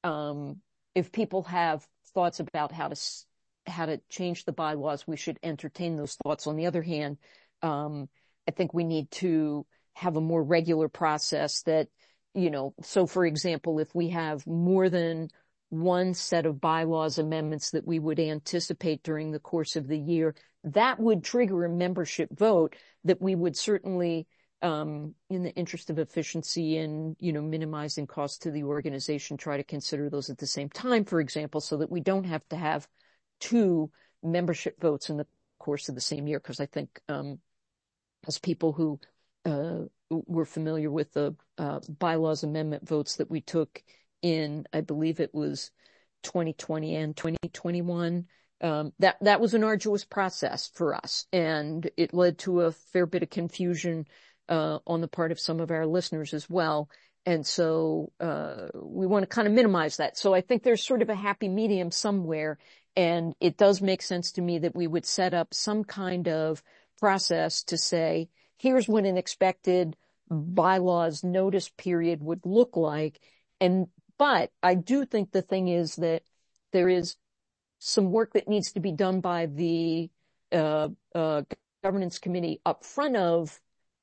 Speaker 1: um, if people have thoughts about how to, how to change the bylaws, we should entertain those thoughts. On the other hand, um, I think we need to have a more regular process that, you know, so for example, if we have more than one set of bylaws amendments that we would anticipate during the course of the year, that would trigger a membership vote that we would certainly, um, in the interest of efficiency and, you know, minimizing costs to the organization, try to consider those at the same time, for example, so that we don't have to have two membership votes in the course of the same year. Because I think, um, as people who uh, were familiar with the uh, bylaws amendment votes that we took in, I believe it was twenty twenty and twenty twenty-one, um, that, that was an arduous process for us. And it led to a fair bit of confusion uh, on the part of some of our listeners as well. And so uh, we want to kind of minimize that. So I think there's sort of a happy medium somewhere. And it does make sense to me that we would set up some kind of process to say, here's what an expected bylaws notice period would look like. And, but I do think the thing is that there is some work that needs to be done by the, uh, uh, governance committee up front of,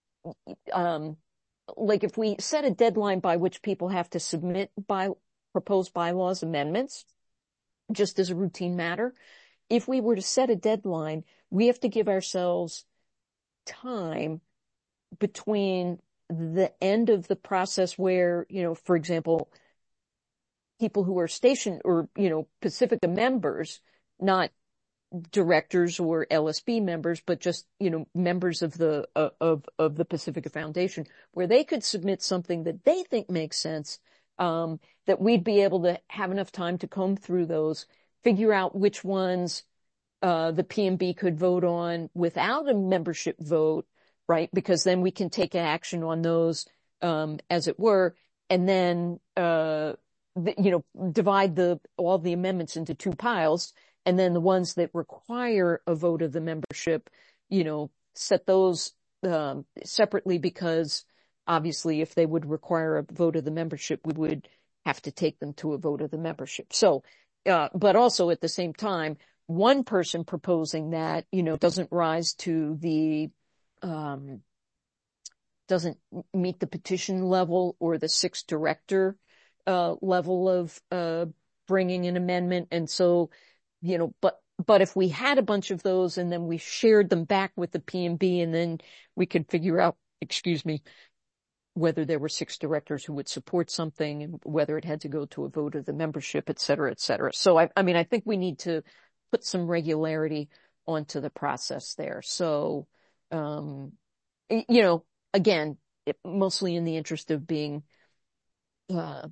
Speaker 1: um, like if we set a deadline by which people have to submit by proposed bylaws amendments, just as a routine matter, if we were to set a deadline, we have to give ourselves time between the end of the process where, you know, for example, people who are station or, you know, Pacifica members, not directors or L S B members, but just, you know, members of the, uh, of, of the Pacifica Foundation, where they could submit something that they think makes sense, um, that we'd be able to have enough time to comb through those, figure out which ones, uh, the P M B could vote on without a membership vote, right? Because then we can take action on those, um, as it were, and then, uh, the, you know, divide the, all the amendments into two piles. And then the ones that require a vote of the membership, you know, set those, um, separately, because obviously if they would require a vote of the membership, we would have to take them to a vote of the membership. So, uh, but also at the same time, one person proposing that, you know, doesn't rise to the, um, doesn't meet the petition level or the sixth director, uh, level of, uh, bringing an amendment. And so, you know, but, but if we had a bunch of those and then we shared them back with the P M B, and then we could figure out, excuse me, whether there were six directors who would support something and whether it had to go to a vote of the membership, et cetera, et cetera. So I, I mean, I think we need to put some regularity onto the process there. So, um, you know, again, it, mostly in the interest of being, uh,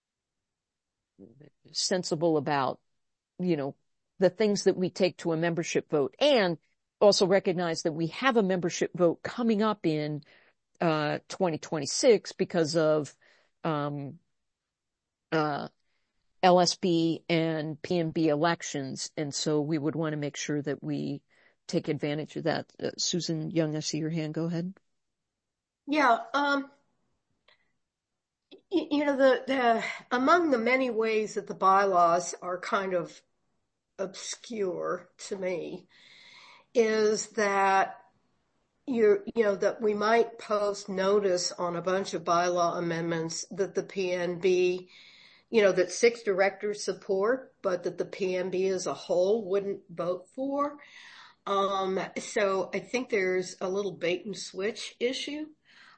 Speaker 1: sensible about, you know, the things that we take to a membership vote, and also recognize that we have a membership vote coming up in, uh, twenty twenty-six because of, um, uh, L S B and P M B elections. And so we would want to make sure that we take advantage of that. Uh, Susan Young, I see your hand. Go ahead.
Speaker 4: Yeah. Um, you, you know, the, the, among the many ways that the bylaws are kind of obscure to me is that you're, you know, that we might post notice on a bunch of bylaw amendments that the P M B, you know, that six directors support, but that the P M B as a whole wouldn't vote for. Um, so I think there's a little bait and switch issue.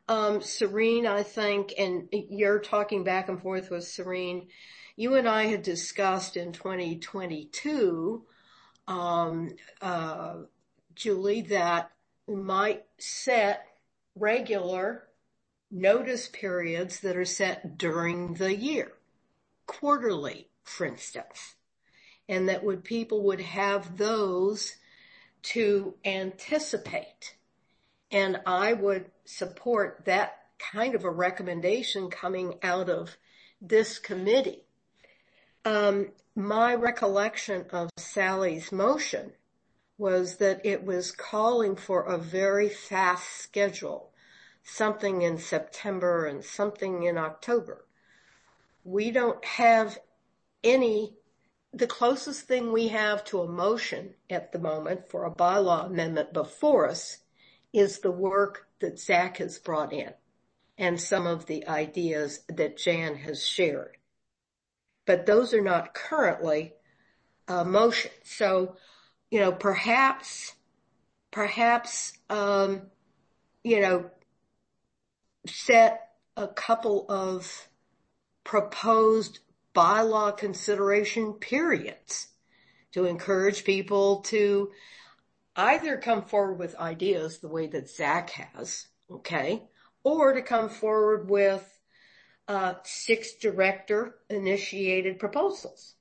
Speaker 4: Um, Serene, I think, and you're talking back and forth with Serene, you and I had discussed in twenty twenty-two, um, uh, Julie, that we might set regular notice periods that are set during the year, quarterly, for instance, and that would people would have those to anticipate. And I would support that kind of a recommendation coming out of this committee. Um, my recollection of Sally's motion was that it was calling for a very fast schedule, something in September and something in October. We don't have any, the closest thing we have to a motion at the moment for a bylaw amendment before us is the work that Zach has brought in and some of the ideas that Jan has shared. But those are not currently a motion. So, you know, perhaps, perhaps, um, you know, set a couple of proposed bylaw consideration periods to encourage people to either come forward with ideas the way that Zach has, okay, or to come forward with uh, six director-initiated proposals.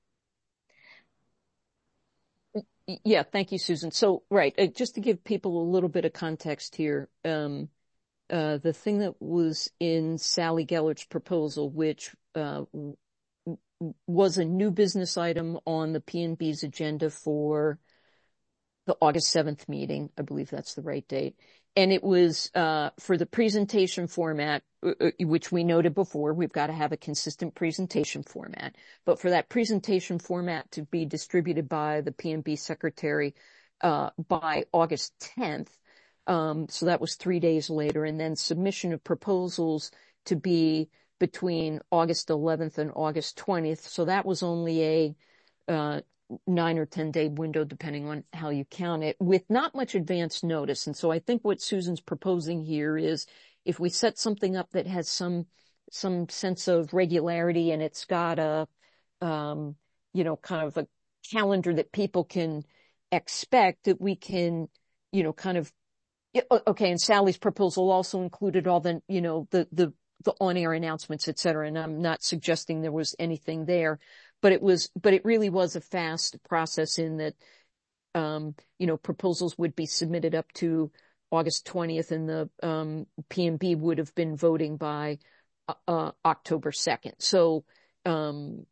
Speaker 1: Yeah, thank you, Susan. So, right, uh, just to give people a little bit of context here, um, uh, the thing that was in Sally Gellert's proposal, which uh, w- was a new business item on the P and B's agenda for the August seventh meeting. I believe that's the right date. And it was uh, for the presentation format, uh, which we noted before, we've got to have a consistent presentation format. But for that presentation format to be distributed by the P and B secretary uh, by August tenth, um, so that was three days later, and then submission of proposals to be between August eleventh and August twentieth. So that was only a uh, nine or ten day window, depending on how you count it, with not much advance notice. And so I think what Susan's proposing here is if we set something up that has some, some sense of regularity and it's got a, um, you know, kind of a calendar that people can expect, that we can, you know, kind of, okay. And Sally's proposal also included all the, you know, the, the, the on-air announcements, et cetera. And I'm not suggesting there was anything there. But it was, but it really was a fast process in that, um, you know, proposals would be submitted up to August twentieth, and the um, P and B would have been voting by uh, October second. So, um,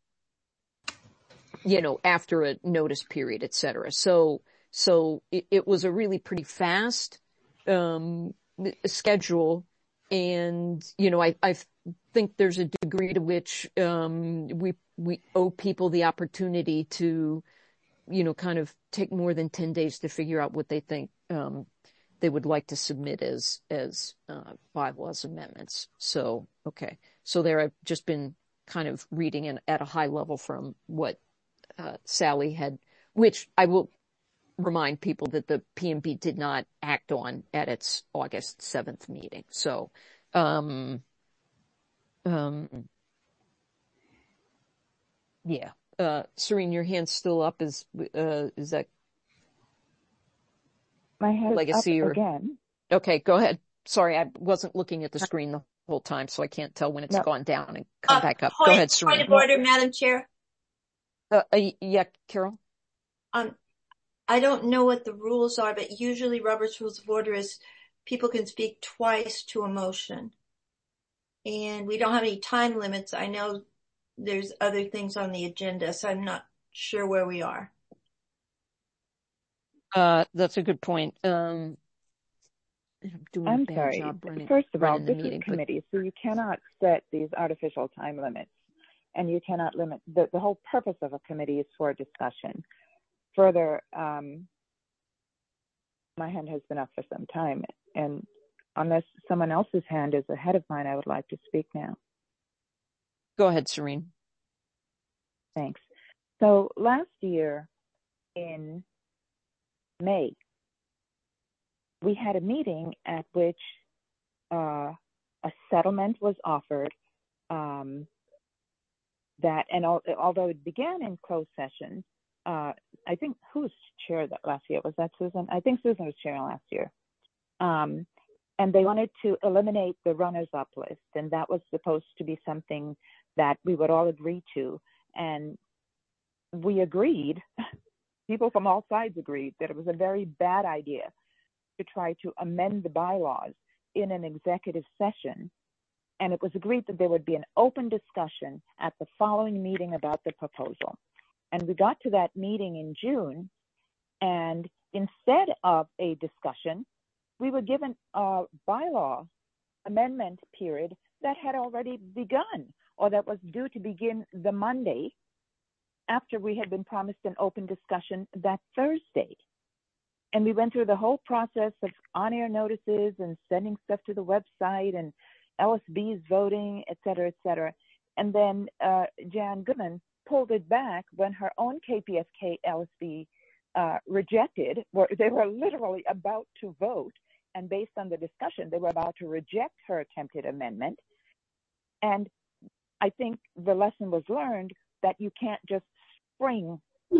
Speaker 1: you know, after a notice period, et cetera. So, so it, it was a really pretty fast um, schedule. And, you know, I, I think there's a degree to which um, we we owe people the opportunity to, you know, kind of take more than ten days to figure out what they think um, they would like to submit as as uh, bylaws amendments. So, okay. So there I've just been kind of reading in, at a high level from what uh, Sally had, which I will remind people that the P and B did not act on at its August seventh meeting. So, um, um, yeah. Uh, Serene, your hand's still up. Is, uh, is that
Speaker 5: My hand's
Speaker 1: legacy
Speaker 5: up
Speaker 1: or?
Speaker 5: again.
Speaker 1: Okay, go ahead. Sorry, I wasn't looking at the screen the whole time, so I can't tell when it's
Speaker 5: No.
Speaker 1: gone down and come
Speaker 2: Uh,
Speaker 1: back up.
Speaker 2: point,
Speaker 1: Go ahead,
Speaker 2: point
Speaker 1: Serene.
Speaker 2: of order, Madam Chair.
Speaker 1: Uh, uh, yeah, Carol?
Speaker 2: Um, I don't know what the rules are, but usually Robert's Rules of Order is people can speak twice to a motion. And we don't have any time limits. I know there's other things on the agenda, so I'm not sure where we are.
Speaker 1: Uh, that's a good point. Um, I'm doing
Speaker 5: I'm
Speaker 1: a bad
Speaker 5: sorry.
Speaker 1: job running,
Speaker 5: First of all,
Speaker 1: running the
Speaker 5: this
Speaker 1: meeting,
Speaker 5: is committee, but... so you cannot set these artificial time limits, and you cannot limit. The, the whole purpose of a committee is for discussion. Further, um, my hand has been up for some time, and unless someone else's hand is ahead of mine, I would like to speak now.
Speaker 1: Go ahead, Serene.
Speaker 5: Thanks. So last year in May, we had a meeting at which uh, a settlement was offered um, that, and al- although it began in closed session, uh, I think, who was chair that last year? Was that Susan? I think Susan was chair last year. Um, and they wanted to eliminate the runners-up list, and that was supposed to be something that we would all agree to. And we agreed, people from all sides agreed, that it was a very bad idea to try to amend the bylaws in an executive session. And it was agreed that there would be an open discussion at the following meeting about the proposal. And we got to that meeting in June, and instead of a discussion, we were given a bylaw amendment period that had already begun, or that was due to begin the Monday after we had been promised an open discussion that Thursday. And we went through the whole process of on-air notices and sending stuff to the website and L S B's voting, et cetera, et cetera. And then uh, Jan Goodman pulled it back when her own K P F K L S B uh, rejected, where they were literally about to vote. And based on the discussion, they were about to reject her attempted amendment. And I think the lesson was learned that you can't just spring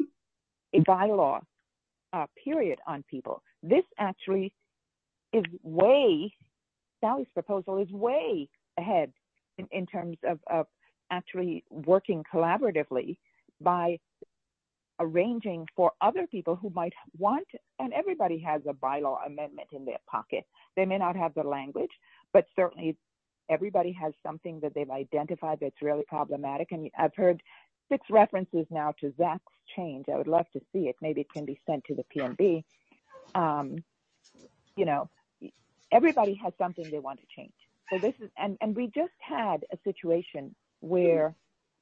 Speaker 5: a bylaw uh, period on people. This actually is way, Sally's proposal is way ahead in, in terms of, of actually working collaboratively by arranging for other people who might want, and everybody has a bylaw amendment in their pocket. They may not have the language, but certainly everybody has something that they've identified that's really problematic. And I've heard six references now to Zach's change. I would love to see it. Maybe it can be sent to the P M B. Um, you know, everybody has something they want to change. So this is, and, and we just had a situation where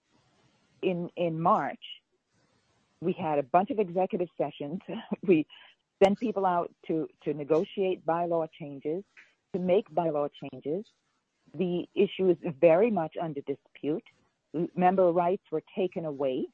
Speaker 5: in in March, we had a bunch of executive sessions. We sent people out to, to negotiate bylaw changes, to make bylaw changes. The issue is very much under dispute. Member rights were taken away.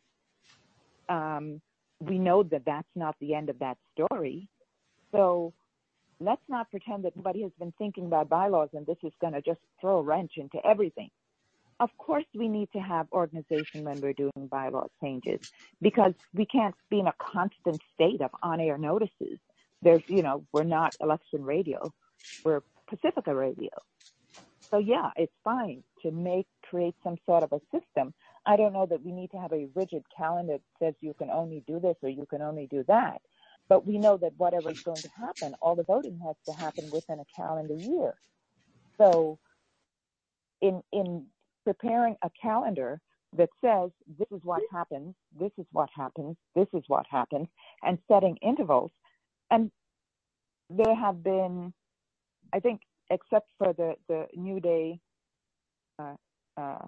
Speaker 5: Um, we know that that's not the end of that story. So let's not pretend that nobody has been thinking about bylaws and this is going to just throw a wrench into everything. Of course, we need to have organization when we're doing bylaw changes, because we can't be in a constant state of on-air notices. There's, you know, we're not election radio, we're Pacifica radio. So yeah, it's fine to make, create some sort of a system. I don't know that we need to have a rigid calendar that says you can only do this or you can only do that. But we know that whatever is going to happen, all the voting has to happen within a calendar year. So in, in, preparing a calendar that says this is what happens, this is what happens, this is what happens, and setting intervals. And there have been, I think, except for the, the New Day, uh, uh,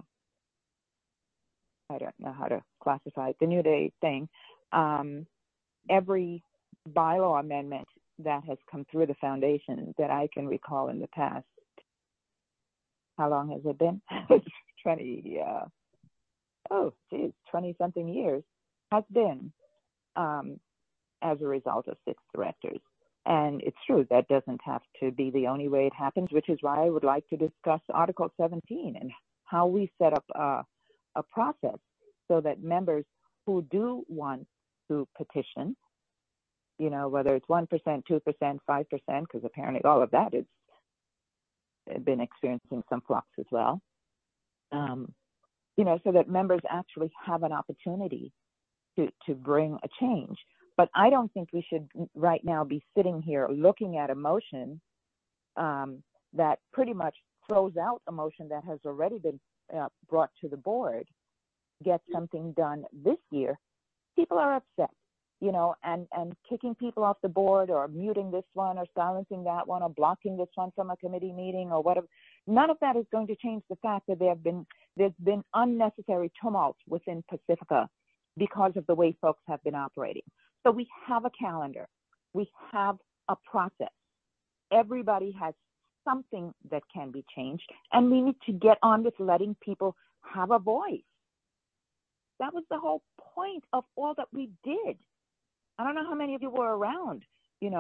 Speaker 5: I don't know how to classify it, the New Day thing, um, every bylaw amendment that has come through the foundation that I can recall in the past, how long has it been? twenty, uh, oh, geez, twenty something years has been um, as a result of six directors. And it's true, that doesn't have to be the only way it happens, which is why I would like to discuss Article seventeen and how we set up uh, a process so that members who do want to petition, you know, whether it's one percent, two percent, five percent, because apparently all of that has been experiencing some flux as well. Um, you know, so that members actually have an opportunity to, to bring a change. But I don't think we should right now be sitting here looking at a motion um, that pretty much throws out a motion that has already been uh, brought to the board, get something done this year. People are upset, you know, and, and kicking people off the board or muting this one or silencing that one or blocking this one from a committee meeting or whatever. None of that is going to change the fact that there have been, there's been unnecessary tumult within Pacifica because of the way folks have been operating. So we have a calendar. We have a process. Everybody has something that can be changed, and we need to get on with letting people have a voice. That was the whole point of all that we did. I don't know how many of you were around, you know,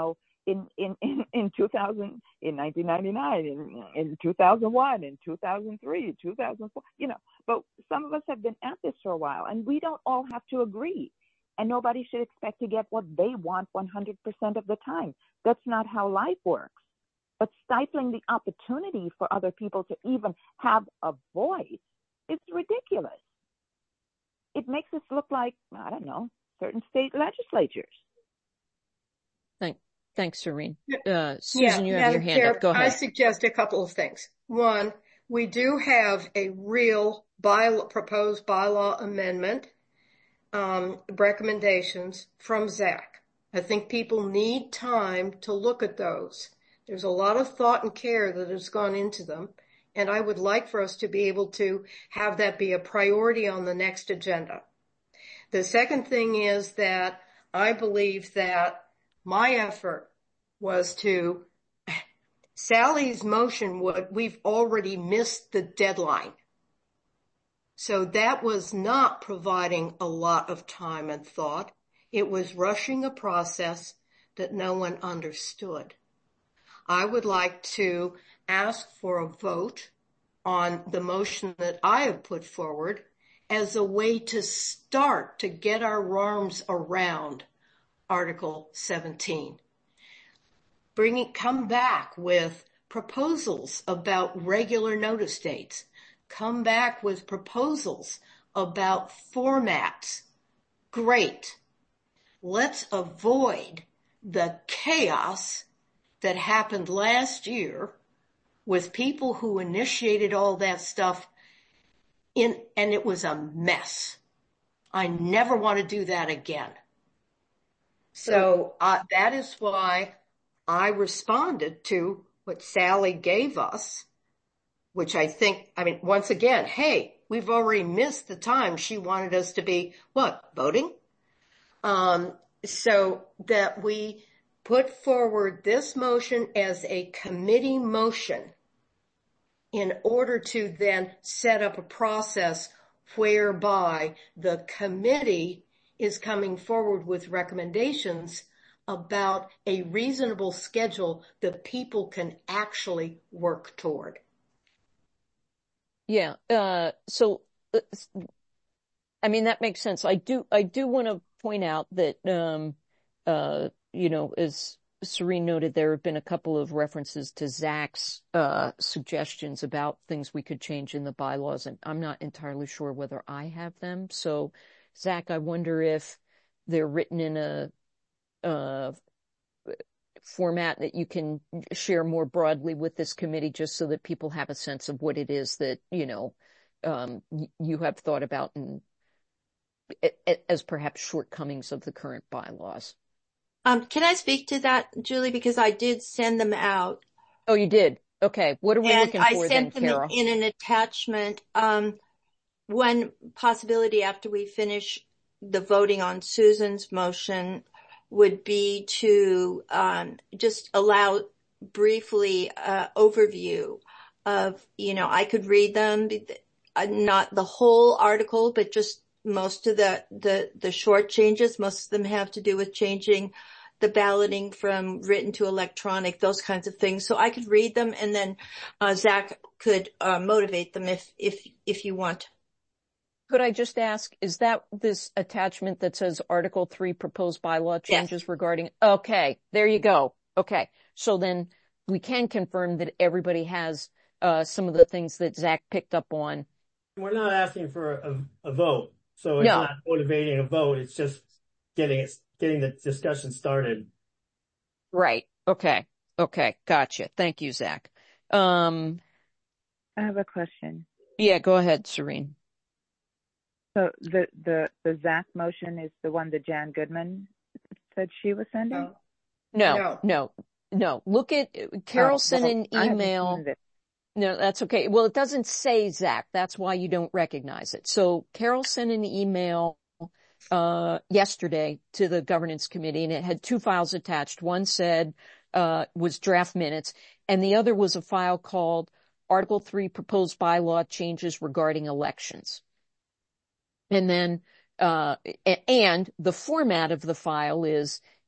Speaker 5: in, in, in, in two thousand, in nineteen ninety-nine, in, in two thousand one, in two thousand three, two thousand four, you know, but some of us have been at this for a while, and we don't all have to agree. And nobody should expect to get what they want one hundred percent of the time. That's not how life works. But stifling the opportunity for other people to even have a voice is ridiculous. It makes us look like, I don't know, certain state legislatures.
Speaker 1: Thank, thanks, Serene. Uh, Susan,
Speaker 4: yeah,
Speaker 1: you have
Speaker 4: Madam
Speaker 1: your hand
Speaker 4: Chair,
Speaker 1: up. Go ahead.
Speaker 4: I suggest a couple of things. One, we do have a real by, proposed bylaw amendment um, recommendations from Zach. I think people need time to look at those. There's a lot of thought and care that has gone into them, and I would like for us to be able to have that be a priority on the next agenda. The second thing is that I believe that my effort was to, Sally's motion would, we've already missed the deadline. So that was not providing a lot of time and thought. It was rushing a process that no one understood. I would like to ask for a vote on the motion that I have put forward as a way to start to get our arms around Article seventeen. Bring it, come back with proposals about regular notice dates. Come back with proposals about formats. Great. Let's avoid the chaos that happened last year with people who initiated all that stuff in, and it was a mess. I never want to do that again. So uh, that is why I responded to what Sally gave us, which I think, I mean, once again, hey, we've already missed the time she wanted us to be, what, voting? Um, so that we put forward this motion as a committee motion in order to then set up a process whereby the committee is coming forward with recommendations about a reasonable schedule that people can actually work toward.
Speaker 1: Yeah. Uh, so, uh, I mean, that makes sense. I do, I do want to point out that, um, uh, you know, as Serene noted, there have been a couple of references to Zach's, uh, suggestions about things we could change in the bylaws, and I'm not entirely sure whether I have them. So, Zach, I wonder if they're written in a, uh, format that you can share more broadly with this committee, just so that people have a sense of what it is that, you know, um, you have thought about and as perhaps shortcomings of the current bylaws.
Speaker 2: Um, can I speak to that, Julie? Because I did send them out.
Speaker 1: Oh, you did? Okay. What are we
Speaker 2: and
Speaker 1: looking for
Speaker 2: I sent
Speaker 1: then,
Speaker 2: them
Speaker 1: Carol?
Speaker 2: in an attachment. Um, one possibility after we finish the voting on Susan's motion would be to um, just allow briefly uh, overview of, you know, I could read them, not the whole article, but just most of the, the, the short changes. Most of them have to do with changing the balloting from written to electronic, those kinds of things. So I could read them, and then uh, Zach could uh, motivate them if, if, if you want.
Speaker 1: Could I just ask, is that this attachment that says Article three proposed bylaw changes? Yes. Regarding, okay, there you go. Okay. So then we can confirm that everybody has uh, some of the things that Zach picked up on.
Speaker 3: We're not asking for a, a vote. So it's
Speaker 1: no.
Speaker 3: not motivating a vote. It's just getting it, getting the discussion started.
Speaker 1: Right. Okay. Okay. Gotcha. Thank you, Zach. Um,
Speaker 5: I have a question.
Speaker 1: Yeah, go ahead, Serene.
Speaker 5: So the, the, the Zach motion is the one that Jan Goodman said she was sending?
Speaker 1: No, no, no. no. Look at, Carol oh, sent
Speaker 5: well,
Speaker 1: an email. No, that's okay. Well, it doesn't say Zach. That's why you don't recognize it. So Carol sent an email uh yesterday to the governance committee, and it had two files attached. One said uh was draft minutes, and the other was a file called Article three proposed bylaw changes regarding elections. And then uh and the format of the file is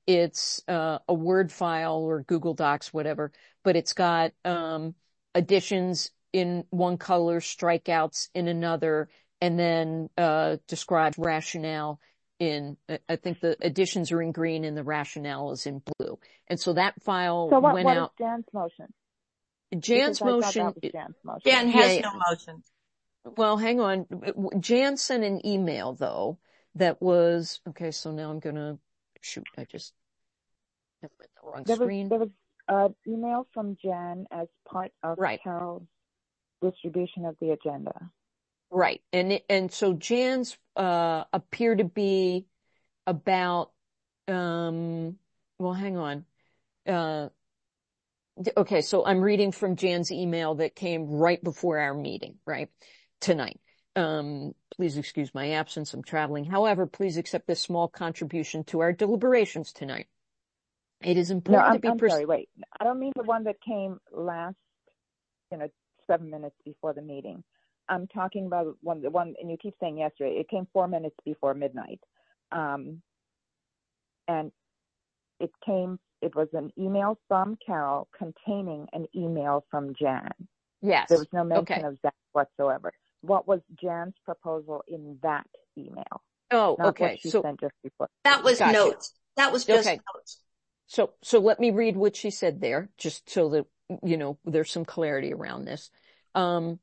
Speaker 1: it's uh, a Word file or Google Docs, whatever, but it's got um, additions in one color, strikeouts in another, and then uh, describes rationale in, I think the additions are in green and the rationale is in blue. And so that file
Speaker 5: So what,
Speaker 1: went
Speaker 5: what
Speaker 1: out.
Speaker 5: is Jan's motion?
Speaker 1: Jan's
Speaker 5: Because I thought
Speaker 1: motion.
Speaker 5: that was Jan's motion.
Speaker 2: Jan has
Speaker 1: Yeah,
Speaker 2: no motion.
Speaker 1: Well, hang on. Jan sent an email though that was, okay, so now I'm going to, shoot, I just I'm in the wrong
Speaker 5: There was,
Speaker 1: screen.
Speaker 5: there was an email from Jan as part of
Speaker 1: Right.
Speaker 5: Carol's distribution of the agenda.
Speaker 1: Right. And, it, and so Jan's, uh, appear to be about, um, well, hang on. Uh, okay. So I'm reading from Jan's email that came right before our meeting, right? Tonight. Um, please excuse my absence. I'm traveling. However, please accept this small contribution to our deliberations tonight. It is
Speaker 5: No,
Speaker 1: important
Speaker 5: I'm,
Speaker 1: to be
Speaker 5: I'm
Speaker 1: pers-
Speaker 5: sorry, wait. I don't mean the one that came last, you know, seven minutes before the meeting. I'm talking about one, the one, and you keep saying yesterday, it came four minutes before midnight. Um, and it came, it was an email from Carol containing an email from Jan.
Speaker 1: Yes.
Speaker 5: There was no mention
Speaker 1: Okay.
Speaker 5: of that whatsoever. What was Jan's proposal in that email?
Speaker 1: Oh,
Speaker 5: Not
Speaker 1: okay.
Speaker 5: what she
Speaker 1: So
Speaker 5: sent just before.
Speaker 2: That was
Speaker 1: Gotcha.
Speaker 2: notes. That was just
Speaker 1: Okay.
Speaker 2: notes.
Speaker 1: So, so let me read what she said there, just so that, you know, there's some clarity around this. Um,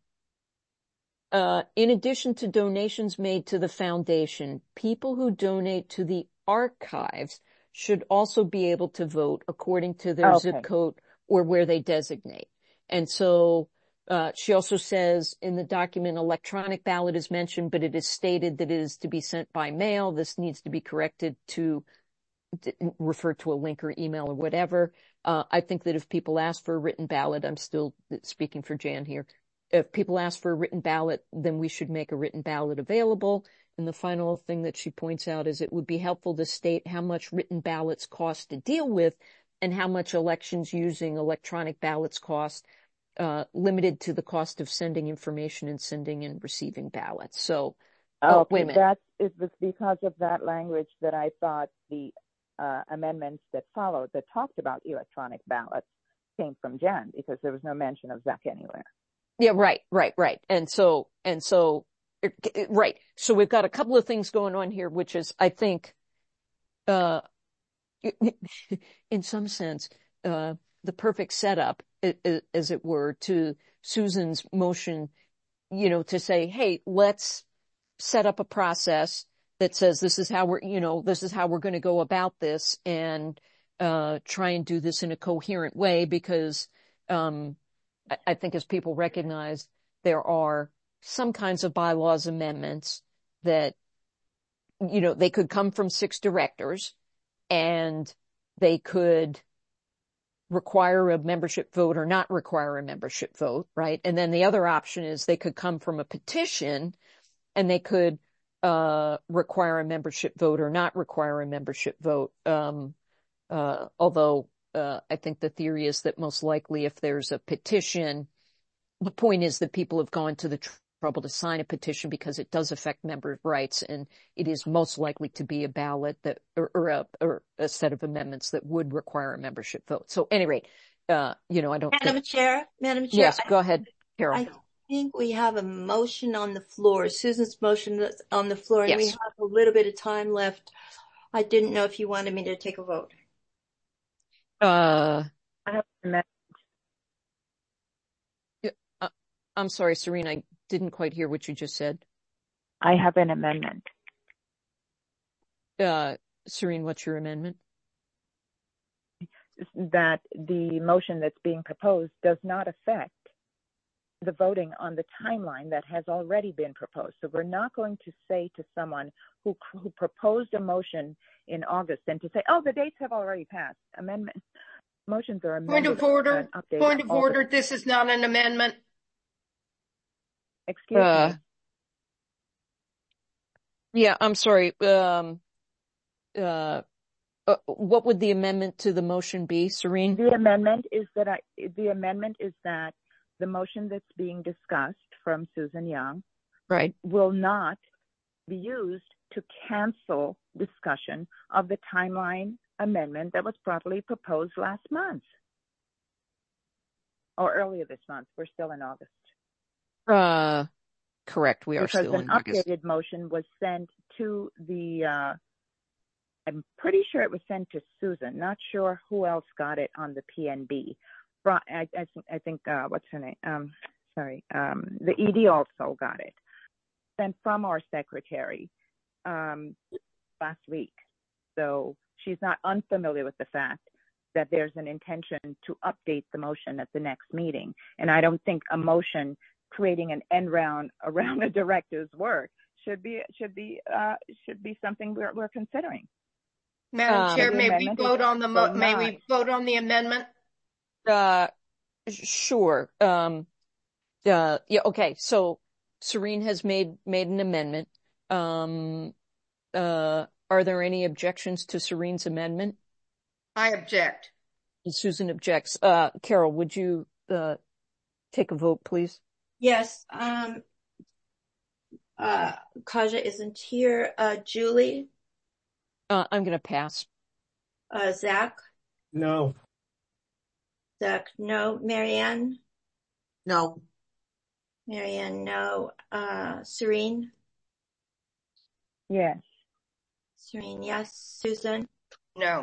Speaker 1: uh, in addition to donations made to the foundation, people who donate to the archives should also be able to vote according to their
Speaker 5: Okay.
Speaker 1: zip code or where they designate. And so, uh, she also says in the document, electronic ballot is mentioned, but it is stated that it is to be sent by mail. This needs to be corrected to refer to a link or email or whatever. Uh, I think that if people ask for a written ballot, I'm still speaking for Jan here. If people ask for a written ballot, then we should make a written ballot available. And the final thing that she points out is it would be helpful to state how much written ballots cost to deal with and how much elections using electronic ballots cost, uh, limited to the cost of sending information and sending and receiving ballots. So, oh,
Speaker 5: Okay,
Speaker 1: wait a minute.
Speaker 5: that's, it was because of that language that I thought the uh, amendments that followed that talked about electronic ballots came from Jan, because there was no mention of Zach anywhere.
Speaker 1: Yeah, right, right, right. And so, and so, right. So we've got a couple of things going on here, which is, I think, uh, in some sense, uh, the perfect setup, as it were, to Susan's motion, you know, to say, hey, let's set up a process that says this is how we're, you know, this is how we're going to go about this, and uh, try and do this in a coherent way, because um, I, I think as people recognize, there are some kinds of bylaws amendments that, you know, they could come from six directors and they could require a membership vote or not require a membership vote, right? And then the other option is they could come from a petition and they could uh require a membership vote or not require a membership vote. Um uh although uh I think the theory is that most likely if there's a petition, the point is that people have gone to the tr- trouble to sign a petition because it does affect member rights, and it is most likely to be a ballot that or, or a or a set of amendments that would require a membership vote. So, at any rate, uh, you know, I don't.
Speaker 2: Madam
Speaker 1: think...
Speaker 2: Chair, Madam Chair.
Speaker 1: Yes, go ahead, Carol.
Speaker 2: I think we have a motion on the floor. Susan's motion that's on the floor, and
Speaker 1: Yes.
Speaker 2: we have a little bit of time left. I didn't know if you wanted me to take a vote.
Speaker 1: Uh,
Speaker 5: I have an amendment.
Speaker 1: uh, I'm sorry, Serena, I didn't quite hear what you just said.
Speaker 5: I have an amendment.
Speaker 1: Uh, Serene, what's your amendment?
Speaker 5: That the motion that's being proposed does not affect the voting on the timeline that has already been proposed. So we're not going to say to someone who, who proposed a motion in August and to say, oh, the dates have already passed. Amendment motions are
Speaker 4: Point
Speaker 5: amended.
Speaker 4: of order.
Speaker 5: and updated
Speaker 4: Point of
Speaker 5: all the-
Speaker 4: order. This is not an amendment.
Speaker 5: Excuse
Speaker 1: Uh,
Speaker 5: me.
Speaker 1: Yeah, I'm sorry. Um, uh, uh, what would the amendment to the motion be, Serene?
Speaker 5: The amendment is that I, the amendment is that the motion that's being discussed from Susan Young
Speaker 1: Right.
Speaker 5: will not be used to cancel discussion of the timeline amendment that was properly proposed last month or earlier this month. We're still in August.
Speaker 1: Uh, correct. We are
Speaker 5: because
Speaker 1: still
Speaker 5: an
Speaker 1: in August.
Speaker 5: updated motion was sent to the, uh, I'm pretty sure it was sent to Susan. Not sure who else got it on the P N B. I, I, I think, uh, what's her name? Um, sorry. Um, the E D also got it. Sent from our secretary um, last week. So she's not unfamiliar with the fact that there's an intention to update the motion at the next meeting. And I don't think a motion creating an end round around a director's work should be should be uh, should be something we're, we're considering.
Speaker 4: Madam
Speaker 1: Um,
Speaker 4: Chair,
Speaker 5: the
Speaker 4: may we
Speaker 5: amendment
Speaker 4: vote
Speaker 5: is
Speaker 4: on the mo-
Speaker 5: so
Speaker 4: may
Speaker 5: not-
Speaker 4: we vote on the amendment?
Speaker 1: Uh, sure. Um, uh, yeah. Okay. So Serene has made made an amendment. Um, uh, are there any objections to Serene's amendment?
Speaker 4: I object.
Speaker 1: Susan objects. Uh, Carol, would you uh take a vote, please?
Speaker 2: Yes. Um, uh, Kaja isn't here. Uh, Julie,
Speaker 1: Uh, I'm going to pass.
Speaker 2: uh, Zach,
Speaker 3: No.
Speaker 2: Zach, no. Marianne,
Speaker 6: No.
Speaker 2: Marianne, no. Uh, Serene,
Speaker 5: Yes.
Speaker 2: Serene, yes. Susan,
Speaker 4: No.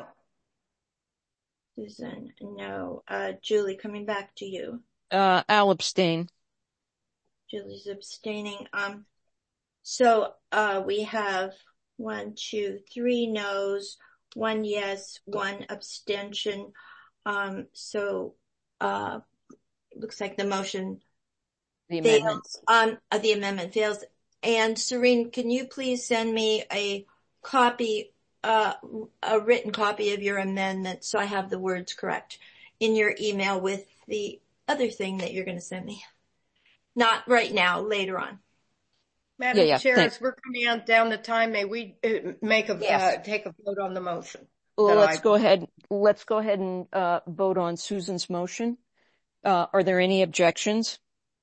Speaker 2: Susan, no. Uh, Julie, coming back to you.
Speaker 1: Uh, I'll abstain.
Speaker 2: Julie's abstaining. Um, so, uh, we have one, two, three no's, one yes, one abstention. Um, so, uh, looks like the motion
Speaker 1: The amendment.
Speaker 2: fails. Um, uh, the amendment fails. And Serene, can you please send me a copy, uh, a written copy of your amendment so I have the words correct in your email with the other thing that you're going to send me? Not right now, later on.
Speaker 4: Madam
Speaker 1: Yeah, yeah,
Speaker 4: Chair,
Speaker 1: thanks.
Speaker 4: as we're coming out down the time, may we uh, make a
Speaker 2: Yes.
Speaker 4: uh, take a vote on the motion?
Speaker 1: Well,
Speaker 4: that
Speaker 1: let's
Speaker 4: I-
Speaker 1: go ahead. Let's go ahead and uh, vote on Susan's motion. Uh, are there any objections?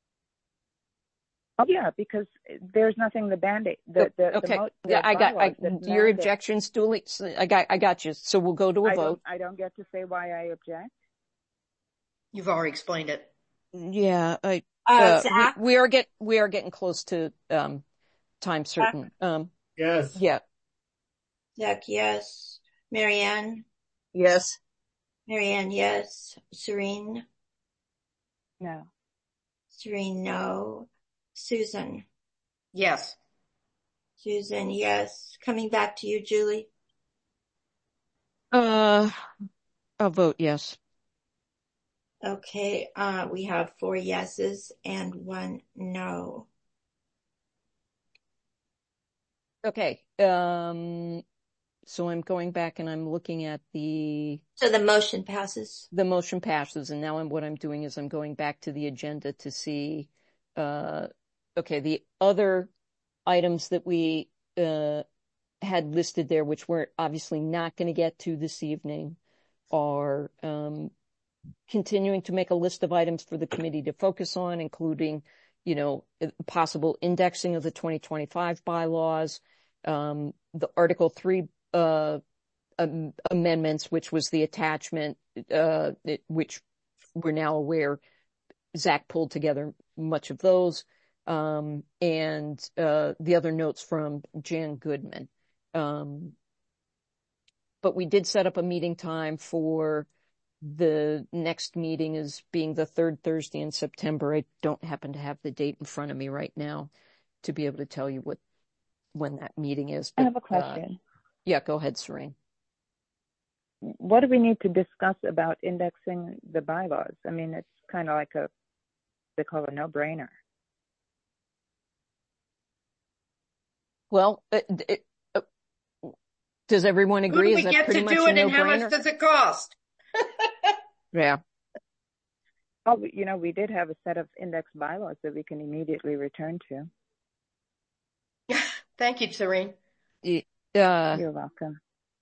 Speaker 5: Oh yeah, because there's nothing the band-aid. The, the,
Speaker 1: okay.
Speaker 5: the mo-
Speaker 1: Yeah,
Speaker 5: the
Speaker 1: I got I,
Speaker 5: bylaws that
Speaker 1: your
Speaker 5: mandate-
Speaker 1: objections duly. I got I got you. So we'll go to a
Speaker 5: I
Speaker 1: vote.
Speaker 5: don't, I don't get to say why I object.
Speaker 4: You've already explained it.
Speaker 1: Yeah, I.
Speaker 2: Uh,
Speaker 1: Uh,
Speaker 2: Zach,
Speaker 1: we, we are get we are getting close to um time certain. Um,
Speaker 3: Yes.
Speaker 1: yeah.
Speaker 2: Zach, yes. Marianne,
Speaker 6: Yes.
Speaker 2: Marianne, yes. Serene,
Speaker 5: No.
Speaker 2: Serene, no. Susan,
Speaker 4: Yes.
Speaker 2: Susan, yes. Coming back to you, Julie.
Speaker 1: Uh, I'll vote yes.
Speaker 2: Okay, uh, we have four yeses and one no.
Speaker 1: Okay. Um, so I'm going back and I'm looking at the
Speaker 2: So the motion passes.
Speaker 1: the motion passes, and now I'm, what I'm doing is I'm going back to the agenda to see, uh, okay, the other items that we uh, had listed there, which we're obviously not going to get to this evening, are um, continuing to make a list of items for the committee to focus on, including, you know, possible indexing of the twenty twenty-five bylaws, um, the Article three uh, um, amendments, which was the attachment, uh, it, which we're now aware Zach pulled together much of those, um, and uh, the other notes from Jan Goodman. Um, but we did set up a meeting time for the next meeting as being the third Thursday in September. I don't happen to have the date in front of me right now to be able to tell you what when that meeting is.
Speaker 5: I
Speaker 1: But,
Speaker 5: have a
Speaker 1: uh,
Speaker 5: question.
Speaker 1: yeah, go ahead, Serene.
Speaker 5: What do we need to discuss about indexing the bylaws? I mean, it's kind of like a, they call it a no-brainer.
Speaker 1: Well, it, it, uh, does everyone
Speaker 4: Who
Speaker 1: agree?
Speaker 4: do we
Speaker 1: Is that
Speaker 4: get
Speaker 1: pretty
Speaker 4: to
Speaker 1: much
Speaker 4: do
Speaker 1: a
Speaker 4: it and how much
Speaker 1: no-brainer?
Speaker 4: does it cost?
Speaker 1: Yeah.
Speaker 5: Oh, we- you know, we did have a set of index bylaws that we can immediately return to.
Speaker 4: Thank you, Serene.
Speaker 1: Uh,
Speaker 5: You're welcome.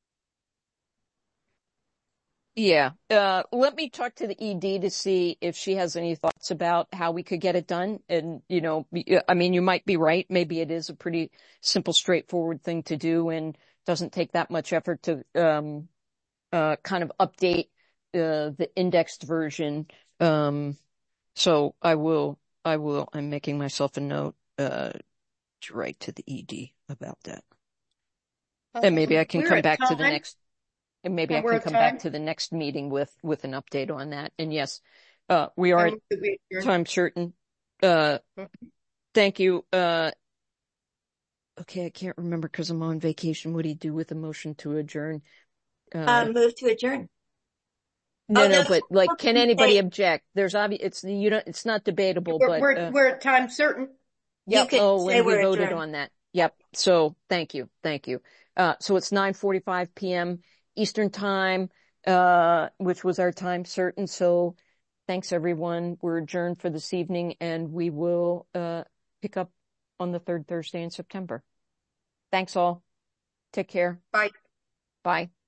Speaker 1: yeah. Uh, let me talk to the E D to see if she has any thoughts about how we could get it done. And, you know, I mean, you might be right. Maybe it is a pretty simple, straightforward thing to do and doesn't take that much effort to, um, uh, kind of update, uh, the indexed version. Um, so I will, I will, I'm making myself a note, uh, to write to the E D about that. And maybe I can
Speaker 4: We're
Speaker 1: come
Speaker 4: at
Speaker 1: back to the
Speaker 4: time.
Speaker 1: next, and maybe
Speaker 4: And
Speaker 1: I
Speaker 4: we're
Speaker 1: can
Speaker 4: at
Speaker 1: come
Speaker 4: time.
Speaker 1: back to the next meeting with, with an update on that. And yes, uh, we are
Speaker 4: I
Speaker 1: at
Speaker 4: move that we adjourn.
Speaker 1: time certain. Uh, thank you. Uh, okay, I can't remember because I'm on vacation. What do you do with a motion to adjourn? Uh,
Speaker 2: Uh, move to adjourn.
Speaker 1: no,
Speaker 2: oh,
Speaker 1: no,
Speaker 2: no,
Speaker 1: but like, can anybody
Speaker 2: say-
Speaker 1: object? There's obvious, it's, you don't, it's not debatable,
Speaker 4: We're,
Speaker 1: but,
Speaker 4: we're,
Speaker 1: uh,
Speaker 4: we're at time certain.
Speaker 2: You
Speaker 1: yep.
Speaker 2: could
Speaker 1: Oh,
Speaker 2: say
Speaker 1: and we
Speaker 2: we're
Speaker 1: voted
Speaker 2: adjourned.
Speaker 1: on that. Yep. So thank you. Thank you. Uh, so it's nine forty-five p.m. Eastern time, uh, which was our time certain. So thanks everyone. We're adjourned for this evening and we will, uh, pick up on the third Thursday in September. Thanks all. Take care.
Speaker 4: Bye.
Speaker 1: Bye.